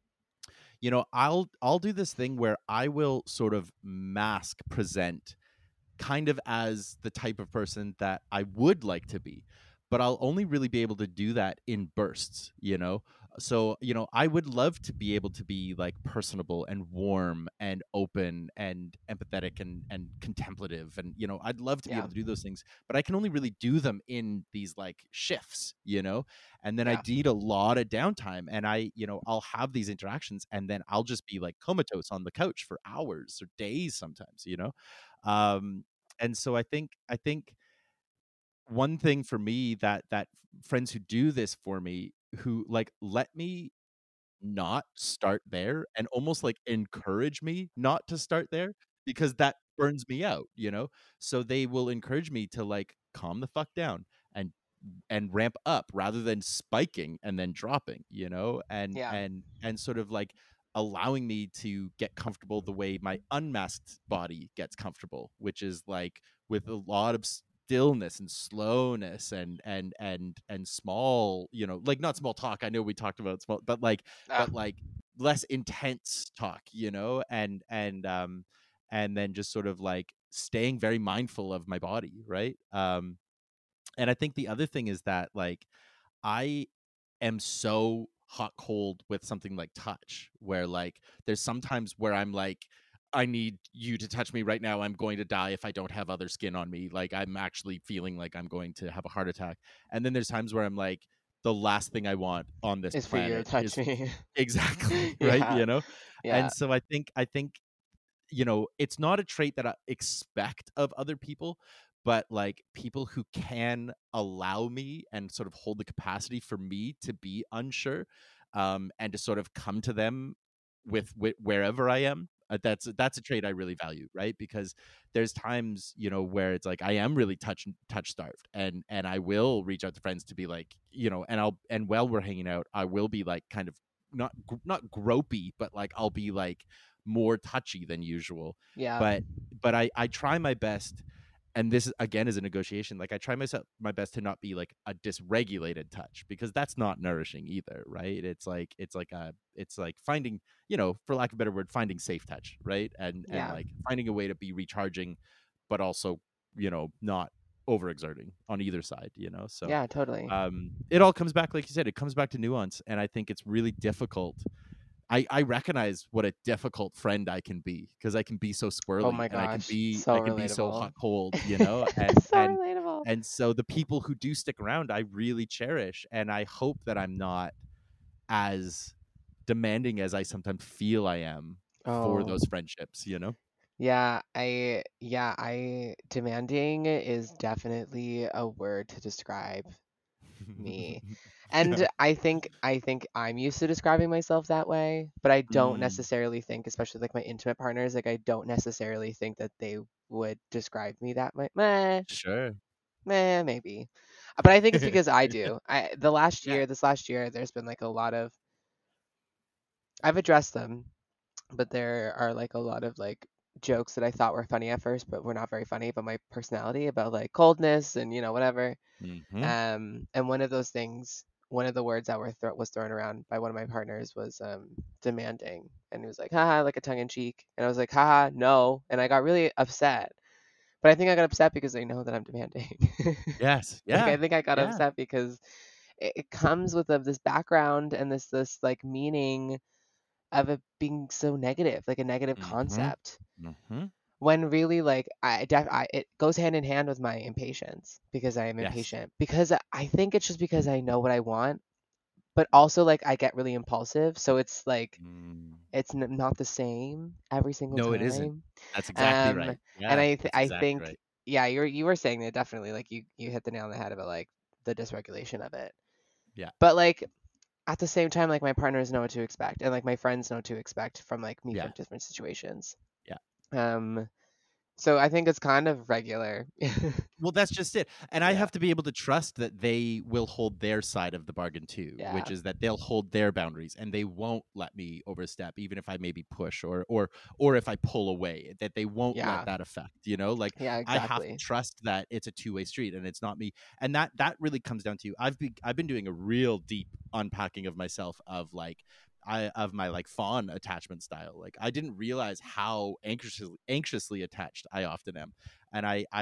I'll do this thing where I will sort of mask present kind of as the type of person that I would like to be. But I'll only really be able to do that in bursts. So, I would love to be able to be like personable and warm and open and empathetic and contemplative. And, I'd love to be Yeah. able to do those things, but I can only really do them in these like shifts. And then I Yeah. need a lot of downtime and I'll have these interactions and then I'll just be like comatose on the couch for hours or days sometimes. Um, and so I think one thing for me that friends who do this for me who like let me not start there and almost like encourage me not to start there because that burns me out. So they will encourage me to like calm the fuck down and ramp up rather than spiking and then dropping, and Yeah. and and sort of like allowing me to get comfortable the way my unmasked body gets comfortable, which is like with a lot of stillness and slowness and small, like not small talk. I know we talked about small, but Ah, like less intense talk, and then just sort of like staying very mindful of my body, right? And I think the other thing is that like I am so hot cold with something like touch, where like there's sometimes where I'm like, I need you to touch me right now. I'm going to die if I don't have other skin on me. Like I'm actually feeling like I'm going to have a heart attack. And then there's times where I'm like, the last thing I want on this is for you to planet touch is me. exactly right, Yeah, And yeah, so I think it's not a trait that I expect of other people, but like people who can allow me and sort of hold the capacity for me to be unsure, and to sort of come to them with wherever I am. That's a trait I really value, right? Because there's times, where it's like I am really touch starved, and I will reach out to friends to be like, and while we're hanging out, I will be like kind of not gropey, but like I'll be like more touchy than usual. yeah, But I try my best, and this again is a negotiation. Like I try my best to not be like a dysregulated touch, because that's not nourishing either, right? It's like finding, for lack of a better word, finding safe touch, right? And yeah, like finding a way to be recharging, but also, not overexerting on either side, so yeah, totally. it all comes back, like you said, it comes back to nuance. And I think it's really difficult. I recognize what a difficult friend I can be, because I can be so Oh squirrely, my and gosh, I so can be so hot relatable. cold, and So relatable. so the people who do stick around, I really cherish, and I hope that I'm not as demanding as I sometimes feel I am for Oh, those friendships. I demanding is definitely a word to describe me. Yeah. And I think I'm used to describing myself that way, but I don't Mm, necessarily think, especially like my intimate partners, like I don't necessarily think that they would describe me that way. Meh, sure. meh, maybe. But I think it's because I do. Yeah. This last year, there's been like a lot of I've addressed them, but there are like a lot of like jokes that I thought were funny at first, but were not very funny about my personality, about like coldness and whatever. Hmm. And one of those things, one of the words that was thrown around by one of my partners was demanding, and he was like, haha, like a tongue in cheek, and I was like, haha, no, and I got really upset. But I think I got upset because they know that I'm demanding. Yes. Like I Yeah. think I got Yeah. upset because it comes with this background and this like meaning of it being so negative, like a negative Hmm. concept. Hmm. When really, like, it goes hand in hand with my impatience because I am Yes. impatient. Because I think it's just because I know what I want, but also like I get really impulsive, so it's like Mm. it's not the same every single No, it isn't. time. That's exactly Um, right. and Yeah, that's I exactly think, right. yeah, you were saying that definitely, like you hit the nail on the head about like the dysregulation of it. Yeah, But like at the same time, like my partners know what to expect, and like my friends know what to expect from like me yeah, from different situations. yeah. Um, so I think it's kind of regular. Well, that's just it. And I Yeah, have to be able to trust that they will hold their side of the bargain too, which yeah, is that they'll hold their boundaries and they won't let me overstep, even if I maybe push or if I pull away, that they won't let yeah, that affect. Like yeah, I have to exactly. trust that it's a two-way street and it's not me. And that really comes down to I've been doing a real deep unpacking of myself, of like of my like fawn attachment style. Like I didn't realize how anxiously attached I often am. And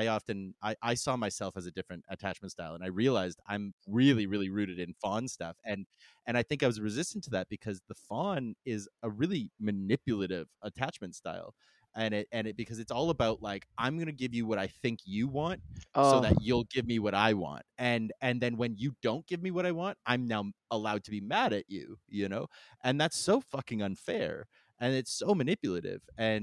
I saw myself as a different attachment style, and I realized I'm really really rooted in fawn stuff. And I think I was resistant to that because the fawn is a really manipulative attachment style. And it because it's all about like, I'm going to give you what I think you want so Oh, that you'll give me what I want. And then when you don't give me what I want, I'm now allowed to be mad at you. And that's so fucking unfair, and it's so manipulative.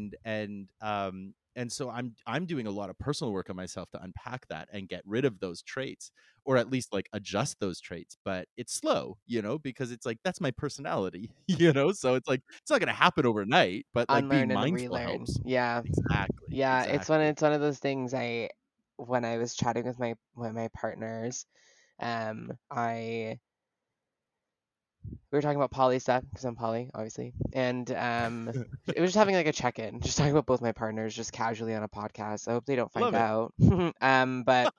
And so I'm doing a lot of personal work on myself to unpack that and get rid of those traits, or at least like adjust those traits. But it's slow, because it's like that's my personality, so it's like it's not going to happen overnight, but like being unlearn and mindful relearn. helps. Yeah, Exactly, yeah. exactly. It's one of those things. When I was chatting with my partners, I we were talking about poly stuff because I'm poly, obviously, and it was just having like a check-in, just talking about both my partners, just casually on a podcast. I hope they don't find Love it. out. But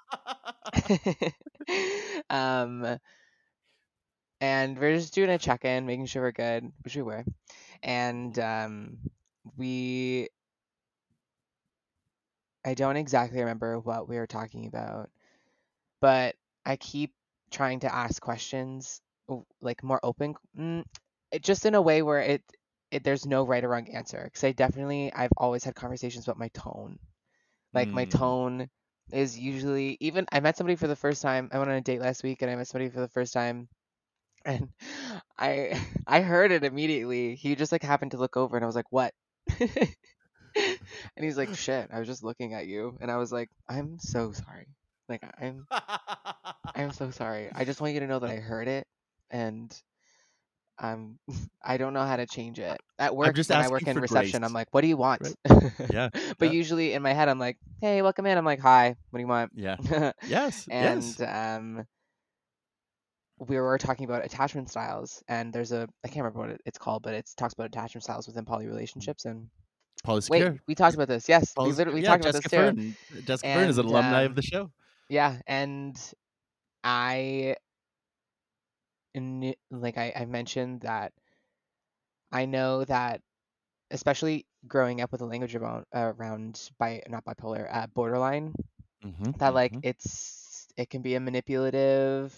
um, and we're just doing a check-in, making sure we're good, which we were, and we I don't exactly remember what we were talking about, but I keep trying to ask questions like more open, just in a way where it there's no right or wrong answer. Because I've always had conversations about my tone. Like my Mm. tone is usually even I met somebody for the first time. I went on a date last week and I met somebody for the first time and I I heard it immediately. He just like happened to look over and I was like, "What?" And he's like, "Shit, I was just looking at you." And I was like, "I'm so sorry. Like I'm so sorry. I just want you to know that I heard it and I'm I don't know how to change it. At I'm work, just when I work asking in for grace, reception, I'm like, "What do you want?" right? Yeah. But Yeah. usually in my head, I'm like, "Hey, welcome in." I'm like, "Hi, what do you want?" Yeah. Yes. And Yes. we were talking about attachment styles, and I can't remember what it's called, but it talks about attachment styles within poly relationships. And Paul wait, Secure. we talked about this. Yes, Paul Secure. we Yeah. talked about this Jessica too. Fern. Jessica Fern is an And alumni of the show. yeah, and I like I mentioned that I know that especially growing up with a language around not bipolar, borderline, Mm-hmm. that like Mm-hmm. it can be a manipulative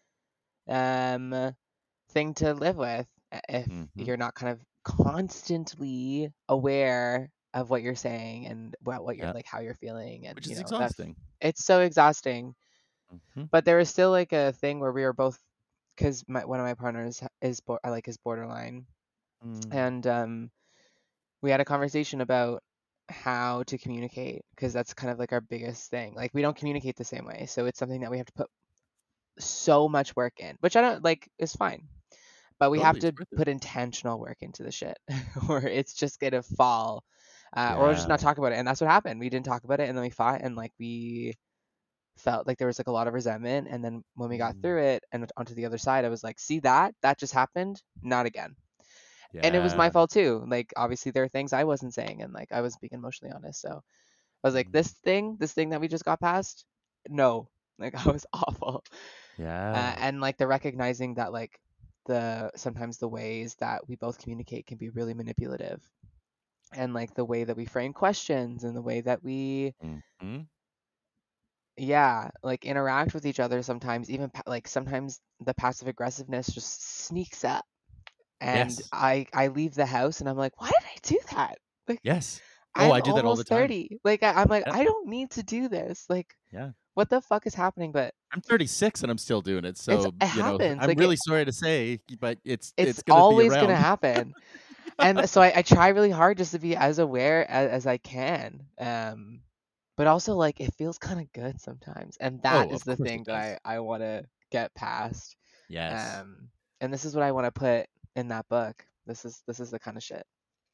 um thing to live with if Mm-hmm. you're not kind of constantly aware of what you're saying and what you're Yeah. like how you're feeling and Which is exhausting. it's so exhausting. Mm-hmm. But there was still like a thing where we were both because one of my partners is borderline Mm. and we had a conversation about how to communicate because that's kind of like our biggest thing. Like we don't communicate the same way, so it's something that we have to put so much work in, which I don't like is fine. But we have Totally. It's to worth it. put intentional work into the shit, or it's just gonna fall, or we'll just Yeah. not talk about it. And that's what happened. We didn't talk about it, and then we fought, and like we felt like there was like a lot of resentment. And then when we got Mm. through it and onto the other side, I was like, see that just happened, not again. And it was my Yeah. fault too. Like obviously there are things I wasn't saying, and like I was being emotionally honest. So I was like, Mm. this thing that we just got past, no, like I was awful. Yeah. And like the recognizing that like the sometimes the ways that we both communicate can be really manipulative, and like the way that we frame questions and the way that we Mm-hmm. yeah like interact with each other sometimes even like sometimes the passive aggressiveness just sneaks up and Yes. I leave the house and I'm like, why did I do that? Like Yes. Oh, I'm I do that all the almost time. 30. Like I'm like, Yep. I don't need to do this. Like Yeah. what the fuck is happening? But I'm 36 and I'm still doing it. So, it you know, happens. I'm Like really sorry to say, but it's it's gonna be always gonna around. happen. And so I try really hard just to be as aware as I can. But also like it feels kind of good sometimes, and that Oh, is of the course it thing that does. I want to get past. Yes. Um, and this is what I want to put in that book. This is the kind of shit.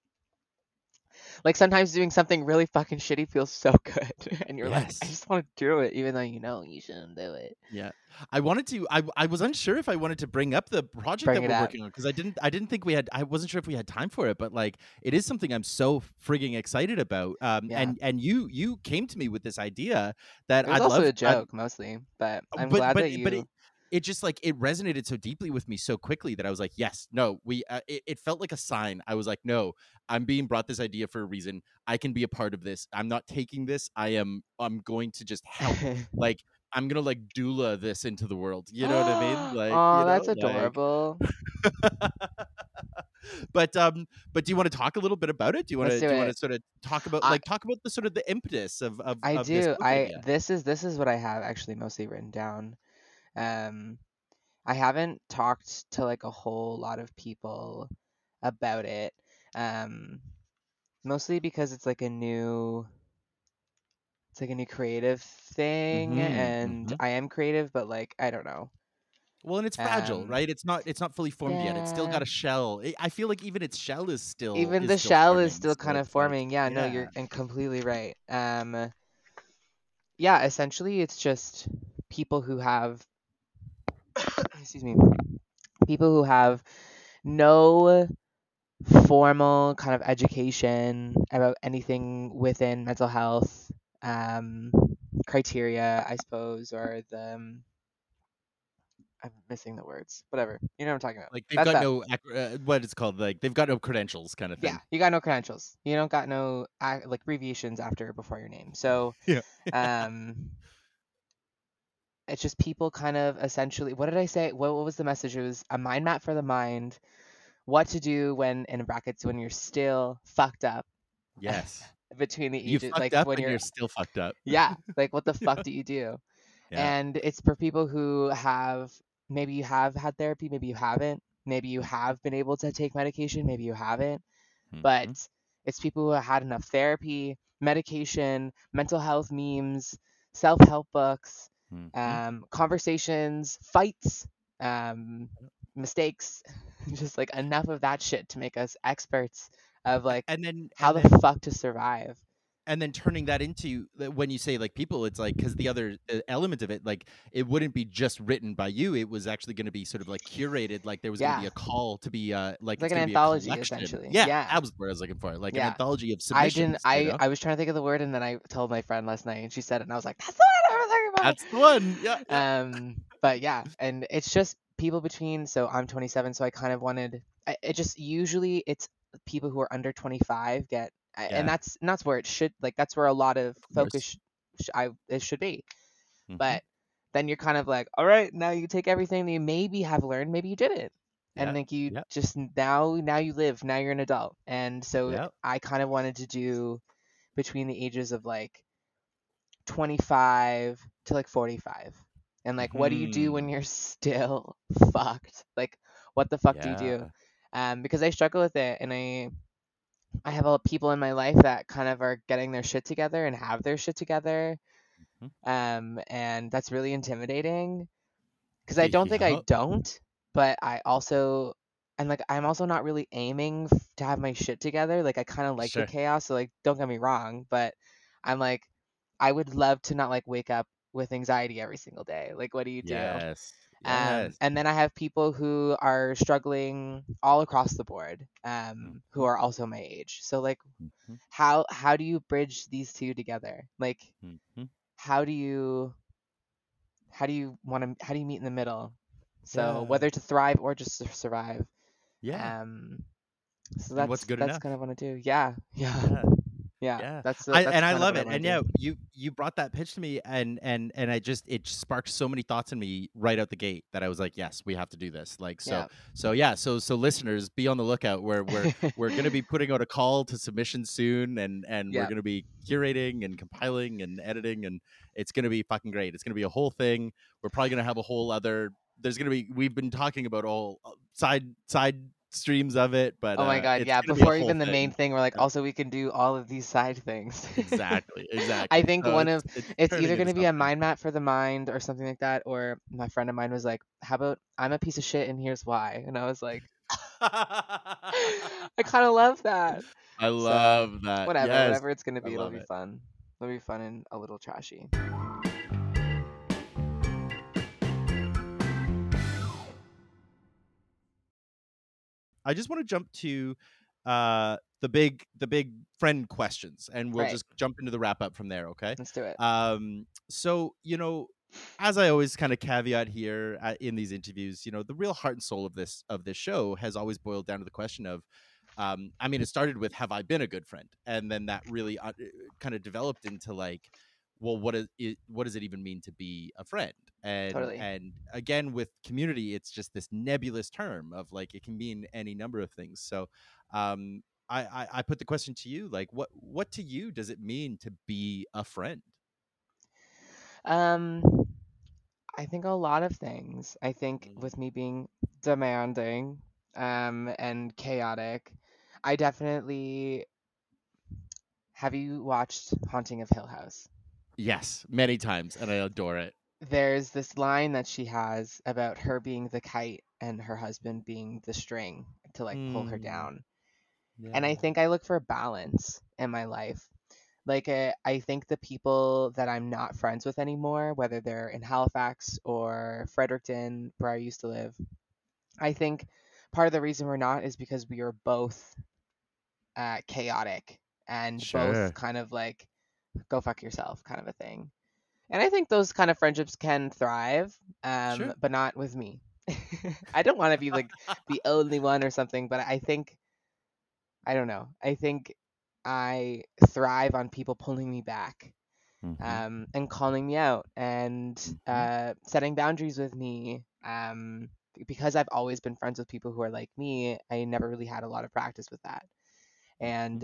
Like sometimes doing something really fucking shitty feels so good, and you're like, I Yes. just want to do it, even though you know you shouldn't do it. Yeah. I was unsure if I wanted to bring up the project Bring that it we're up. working on because I didn't think I wasn't sure if we had time for it, but like it is something I'm so frigging excited about. Yeah. And you came to me with this idea that It was also a I'd joke mostly, but I'm but glad but that but you. it just like it resonated so deeply with me so quickly that I was like, yes, no, it felt like a sign. I was like, no, I'm being brought this idea for a reason. I can be a part of this. I'm not taking this. I'm going to just help. Like I'm gonna like doula this into the world. You know what I mean? Like, Oh, you that's know, like adorable. but do you want to talk a little bit about it? Let's do Do you want it. to sort of I talk about the sort of the impetus I of this do. book I idea? this is what I have actually mostly written down. Um, I haven't talked to like a whole lot of people about it. Um, mostly because it's like a new creative thing, Mm-hmm. and Mm-hmm. I am creative, but like I don't know. Well, and it's fragile, Um, right? It's not fully formed yet. It's still yeah. got a shell. I feel like even its shell Even is the still shell is forming. still So kind of it's like, forming. Yeah, no, yeah. you're and completely right. Yeah, essentially it's just people who have excuse me, people who have no formal kind of education about anything within mental health um, criteria, I suppose, or the I'm missing the words. Whatever. You know what I'm talking about. Like they've That's got that. no what it's called, like they've got no credentials kind of Yeah, thing. you got no credentials. You don't got no like abbreviations after or before your name. So, Yeah. um, it's just people kind of essentially. What did I say? What was the message? It was a mind map for the mind. What to do when in brackets when you're still fucked up Yes. between the You ages, fucked like up when and you're you're still fucked up. yeah, like what the Yeah. fuck do you do? Yeah. And it's for people who have maybe you have had therapy, maybe you haven't, maybe you Mhm. have been able to take medication, maybe you haven't, but Mhm. it's people who have had enough therapy, medication, mental health memes, self-help books, Mhm. conversations, fights, um, mistakes, just like enough of that shit to make us experts of like And then how the fuck to survive. turning that into when you say like people, it's like because the other element of it, like it wouldn't be just written by you, it was actually going to be sort of like curated, like there was going to Yeah, be a call to be like it's like it's an going to be a anthology collection. essentially. Yeah, Yeah, that was what I was looking for, like an yeah. anthology of I didn't. submissions, you know. I was trying to think of the word, and then I told my friend last night, and she said it, and I was like, "That's the word I was looking That's the one. Yeah, yeah. for." But yeah, and it's just people between. So I'm 27, so I kind of wanted. It just usually it's people who are under 25 get, and Yeah, that's where it should like that's where a lot of of focus course. it should be. Hmm. But then you're kind of like, all right, now you take everything that you maybe have learned, maybe you didn't. And Yeah, like you yeah, just now you live, now you're an adult. And so yeah. I kind of wanted to do between the ages of like 25 to like 45. And like what do you do when Hmm. you're still fucked? Like what the fuck do you Yeah. do? Because I struggle with it and I have a lot of people in my life that kind of are getting their shit together and have their shit together. Mhm. And that's really intimidating because I don't think I Yeah. don't, but I also and like I'm also not really aiming to have my shit together. Like I kind of like the Sure. chaos, so like don't get me wrong, but I'm like I would love to not like wake up with anxiety every single day. Like what do you do? Yes. Yes. And then I have people who are struggling all across the board, who Mhm. are also my age. So like Mhm. how do you bridge these two together? Like Mhm. how do you how do you meet in the middle? So Yeah. whether to thrive or just to survive. Yeah. Um, so And what's good that's enough? kind of what I do. Yeah, yeah, Yeah. yeah. Yeah. That's I kind of love what I it. want And to yeah, do. you brought that pitch to me, and I just it just sparked so many thoughts in me right out the gate that I was like, yes, we have to do this. Like Yeah, so yeah, so listeners, be on the lookout where we're going to be putting out a call to submission soon, and we're yeah. going to be curating and compiling and editing, and it's going to be fucking great. It's going to be a whole thing. We're probably going to have a whole other there's going to be we've been talking about all side streams of it, but Oh my God, it's yeah. going to be a Before whole even the main thing. thing, we're like, also we can do all of these side things. Exactly, I exactly. think So one of it's it's turning either going into to be a something. mind map for the mind or something like that, or my friend of mine was like, "How about I'm a piece of shit and here's why?" And I was like, I kind of love that. I So love that. whatever, Yes, whatever it's going to I be, it'll love be it. fun. It'll be fun and a little trashy. I just want to jump to the big friend questions, and we'll Right, just jump into the wrap up from there. Okay. let's do it. So as I always kind of caveat here in these interviews, the real heart and soul of this show has always boiled down to the question of, I mean, it started with have I been a good friend, and then that really kind of developed into like, well, what does it even mean to be a friend? Totally. And again, with community, it's just this nebulous term of like it can mean any number of things. So, I put the question to you, like, what to you does it mean to be a friend? Um, I think a lot of things. I think Mm. with me being demanding, and chaotic, I definitely have you watched Haunting of Hill House? Yes, many times, and I adore it. There's this line that she has about her being the kite and her husband being the string to like pull her Mm, down. And I yeah. think I look for balance in my life. Like I think the people that I'm not friends with anymore, whether they're in Halifax or Fredericton, where I used to live, I think part of the reason we're not is because we are both chaotic and both Sure. kind of like go fuck yourself kind of a thing. And I think those kind of friendships can thrive, Sure. but not with me. I don't want to be like the only one or something, but I think I don't know. I think I thrive on people pulling me back, Mm-hmm. and calling me out and Mm-hmm. setting boundaries with me. Because I've always been friends with people who are like me, I never really had a lot of practice with that. Mm-hmm. And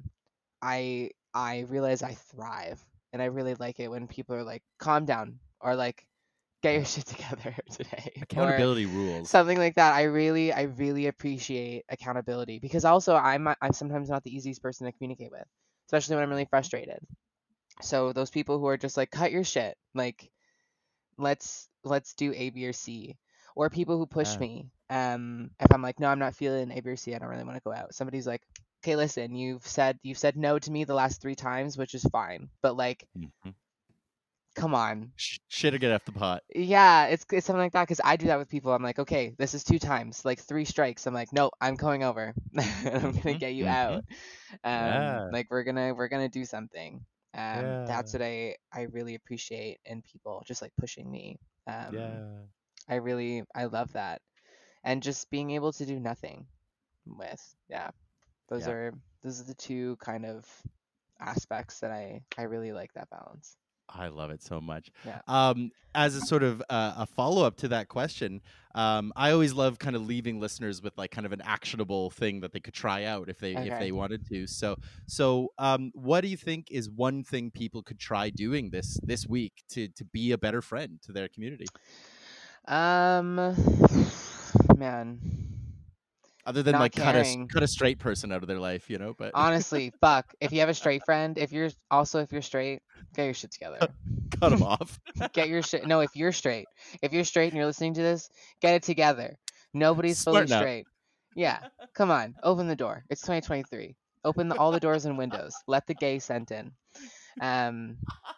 I realize I thrive, and I really like it when people are like, "Calm down," or like, "Get your Yep. shit together today," or Accountability rules. something like that. I really appreciate accountability because also I'm sometimes not the easiest person to communicate with, especially when I'm really frustrated. So those people who are just like, cut your shit, like let's do A, B, or C, or people who push Yeah. me. If I'm like, no, I'm not feeling A, B, or C, I don't really want to go out. Somebody's like, okay, listen, you've said no to me the last 3 times, which is fine, but like, Mm-hmm. come on. Shit or get off the pot. Yeah, it's something like that because I do that with people. I'm like, okay, this is 2 times, like 3 strikes. I'm like, no, I'm going over. And I'm gonna Mm-hmm. get you Mm-hmm. out. Yeah. Like we're gonna do something. That's Yeah. what I really appreciate in people, just like pushing me. Um, Yeah. I love that, and just being able to do nothing with. Yeah, those Yeah. are those are the two kind of aspects that I really like that balance. I love it so much. Yeah. As a sort of a follow up to that question, I always love kind of leaving listeners with like kind of an actionable thing that they could try out if Okay. they wanted to. So, what do you think is one thing people could try doing this week to be a better friend to their community, Um, man, other than not like caring. cut a straight person out of their life, But Honestly, fuck. If you have a straight friend, if you're straight, get your shit cut, together. cut them off. Get your shit. No, if you're straight and you're listening to this, get it together. Nobody's fully Smarten up. straight. Yeah, come on, open the door. It's 2023. Open all the doors and windows. Let the gay sent in. Um,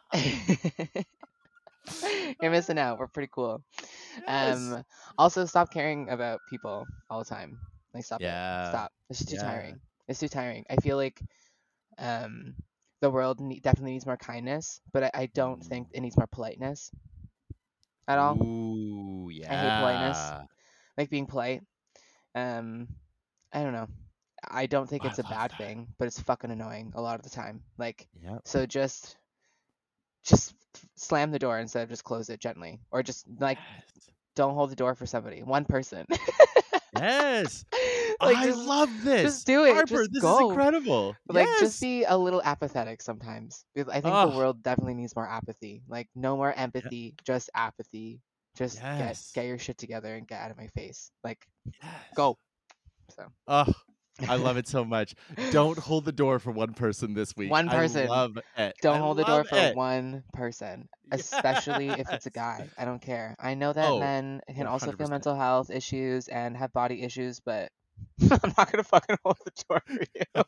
you're missing out. We're pretty cool. Yes. Also stop caring about people all the time. Like stop it. Yeah. Stop. It's too Yeah. tiring. It's too tiring. I feel like um the world definitely needs more kindness, but I don't think Mm. it needs more politeness at all. Ooh, I hate politeness. yeah. Like being polite. Um I don't know. I don't think I it's a love bad that. thing, but it's fucking annoying a lot of the time. Like Yep. so just slam the door instead of just close it gently, or just like Yes. don't hold the door for somebody, one person. Yes. Like I love just this. do it. Harper, Just this is go. incredible. Like just Yes. be a little apathetic sometimes. Because I think the Oh, world definitely needs more apathy. Like no more yeah. empathy, just apathy. Just get Yes. your shit together and get out of my face. Like Yes. go. So Oh, I love it so much. Don't hold the door for one person this week. one I person. love it. I Don't hold the door love for it. one person, especially if it's a Yes. guy. I don't care. I know that Oh, men can also feel 100%. mental health issues and have body issues, but I'm not gonna fucking hold the door for you.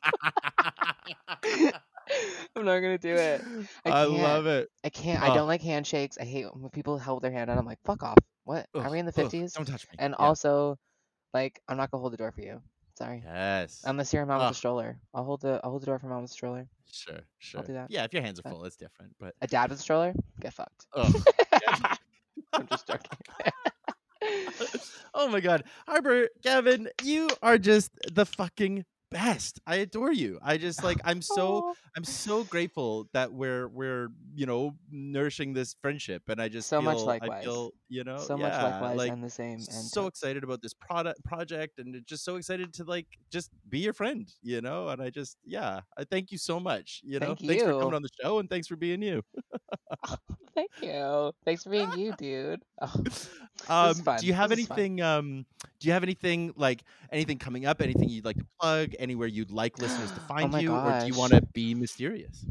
I'm not gonna do it. I I can't. love it. I can't. I Oh, don't like handshakes. I hate when people hold their hand out. I'm like, fuck off. What? Are we ugh, in the ugh, 50s? don't touch me. And Yeah. also, like, I'm not gonna hold the door for you. Sorry. Yes. Unless you're a mom with Oh, a stroller. I'll hold the door for mom with a stroller. sure, I'll sure. do that. Yeah, if your hands are But full, it's different. But a dad with a stroller? Get fucked. ugh. I'm just joking. Oh my god. Harper, Gavin, you are just the fucking best. I adore you. I just like Oh, I'm so grateful that we're, nourishing this friendship, and so much I likewise. feel, So much yeah, likewise. like I'm the same and so totes. excited about this project, and just so excited to like just be your friend. And I just, yeah, I thank you so much. Thank Thanks for coming you. on the show, and thanks for being you. Thank you. Thanks for being you, dude. Oh, this is Do fun. you have This is fun. anything? Do you have anything like anything coming up? Anything you'd like to plug? Anywhere you'd like listeners to Oh find my you, or do you want gosh. to be mysterious?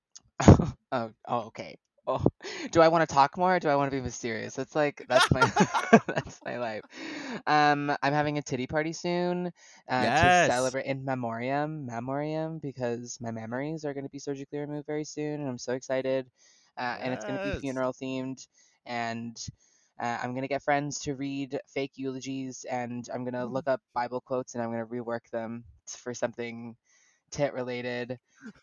Okay. Oh, do I want to talk more or do I want to be mysterious? That's my that's my life. I'm having a titty party soon, to Yes. celebrate in memoriam because my memories are going to be surgically removed very soon, and I'm so excited. And it's going to be Yes. funeral themed, and I'm going to get friends to read fake eulogies, and I'm going to look up Bible quotes and I'm going to rework them for something tit related.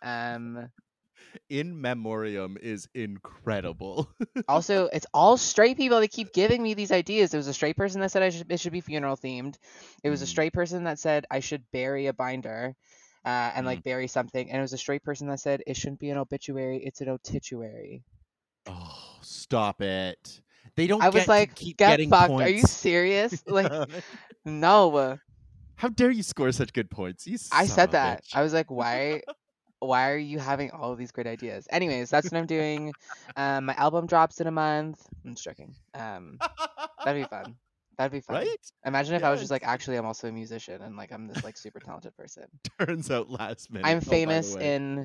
In Memoriam is incredible. Also, it's all straight people that keep giving me these ideas. There was a straight person that said it should be funeral themed. It was a straight person that said I should bury a binder, and like bury something. And it was a straight person that said it shouldn't be an obituary, it's an obituary. Oh, stop it. They don't I was get like, to keep get getting fucked. points. Are you serious? Like, no. How dare you score such good points? You I son said of a that. bitch. I was like, why are you having all of these great ideas? Anyways, that's what I'm doing. My album drops in a month. I'm just joking. That'd be fun. That'd be fun. Right? Imagine if I was just Yes. like, actually, I'm also a musician and like I'm this like super talented person. Turns out last minute. I'm Oh, by the famous way. in.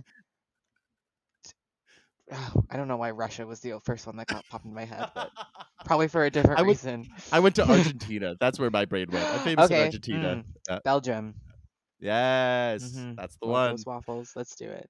I don't know why Russia was the first one that popped into my head, but probably for a different reason. I went to Argentina. That's where my brain went. I'm famous in Okay. Argentina. Belgium. Yes, that's the Love one. those waffles. Let's do it.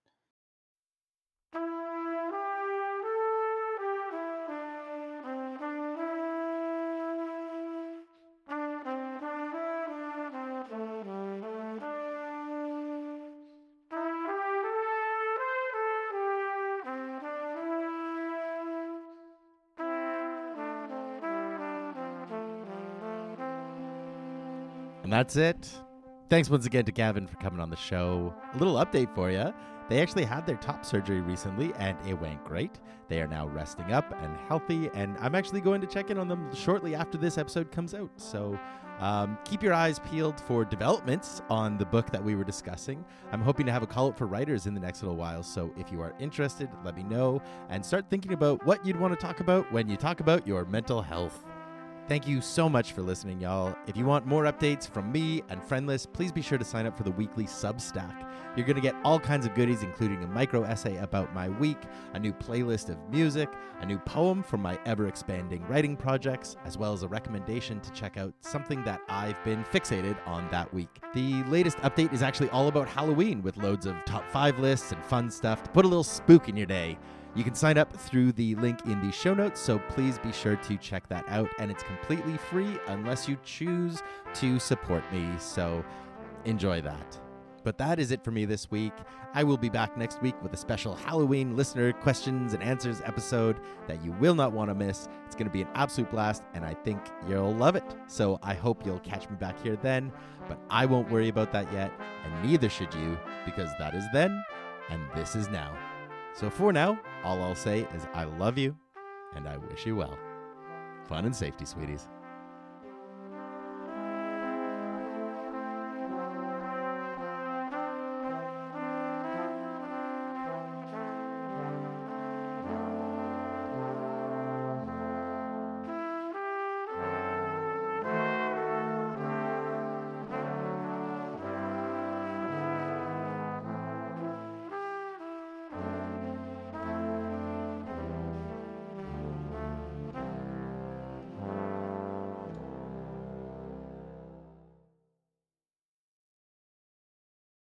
And that's it. Thanks once again to Gavin for coming on the show. A little update for you. They actually had their top surgery recently and it went great. They are now resting up and healthy, and I'm actually going to check in on them shortly after this episode comes out. So keep your eyes peeled for developments on the book that we were discussing. I'm hoping to have a call out for writers in the next little while. So if you are interested, let me know and start thinking about what you'd want to talk about when you talk about your mental health. Thank you so much for listening, y'all. If you want more updates from me and Friendless, please be sure to sign up for the weekly Substack. You're going to get all kinds of goodies, including a micro essay about my week, a new playlist of music, a new poem from my ever-expanding writing projects, as well as a recommendation to check out something that I've been fixated on that week. The latest update is actually all about Halloween, with loads of top 5 lists and fun stuff to put a little spook in your day. You can sign up through the link in the show notes, so please be sure to check that out. And it's completely free unless you choose to support me, so enjoy that. But that is it for me this week. I will be back next week with a special Halloween listener questions and answers episode that you will not want to miss. It's going to be an absolute blast, and I think you'll love it. So I hope you'll catch me back here then, but I won't worry about that yet, and neither should you, because that is then, and this is now. So for now, all I'll say is I love you, and I wish you well. Fun and safety, sweeties.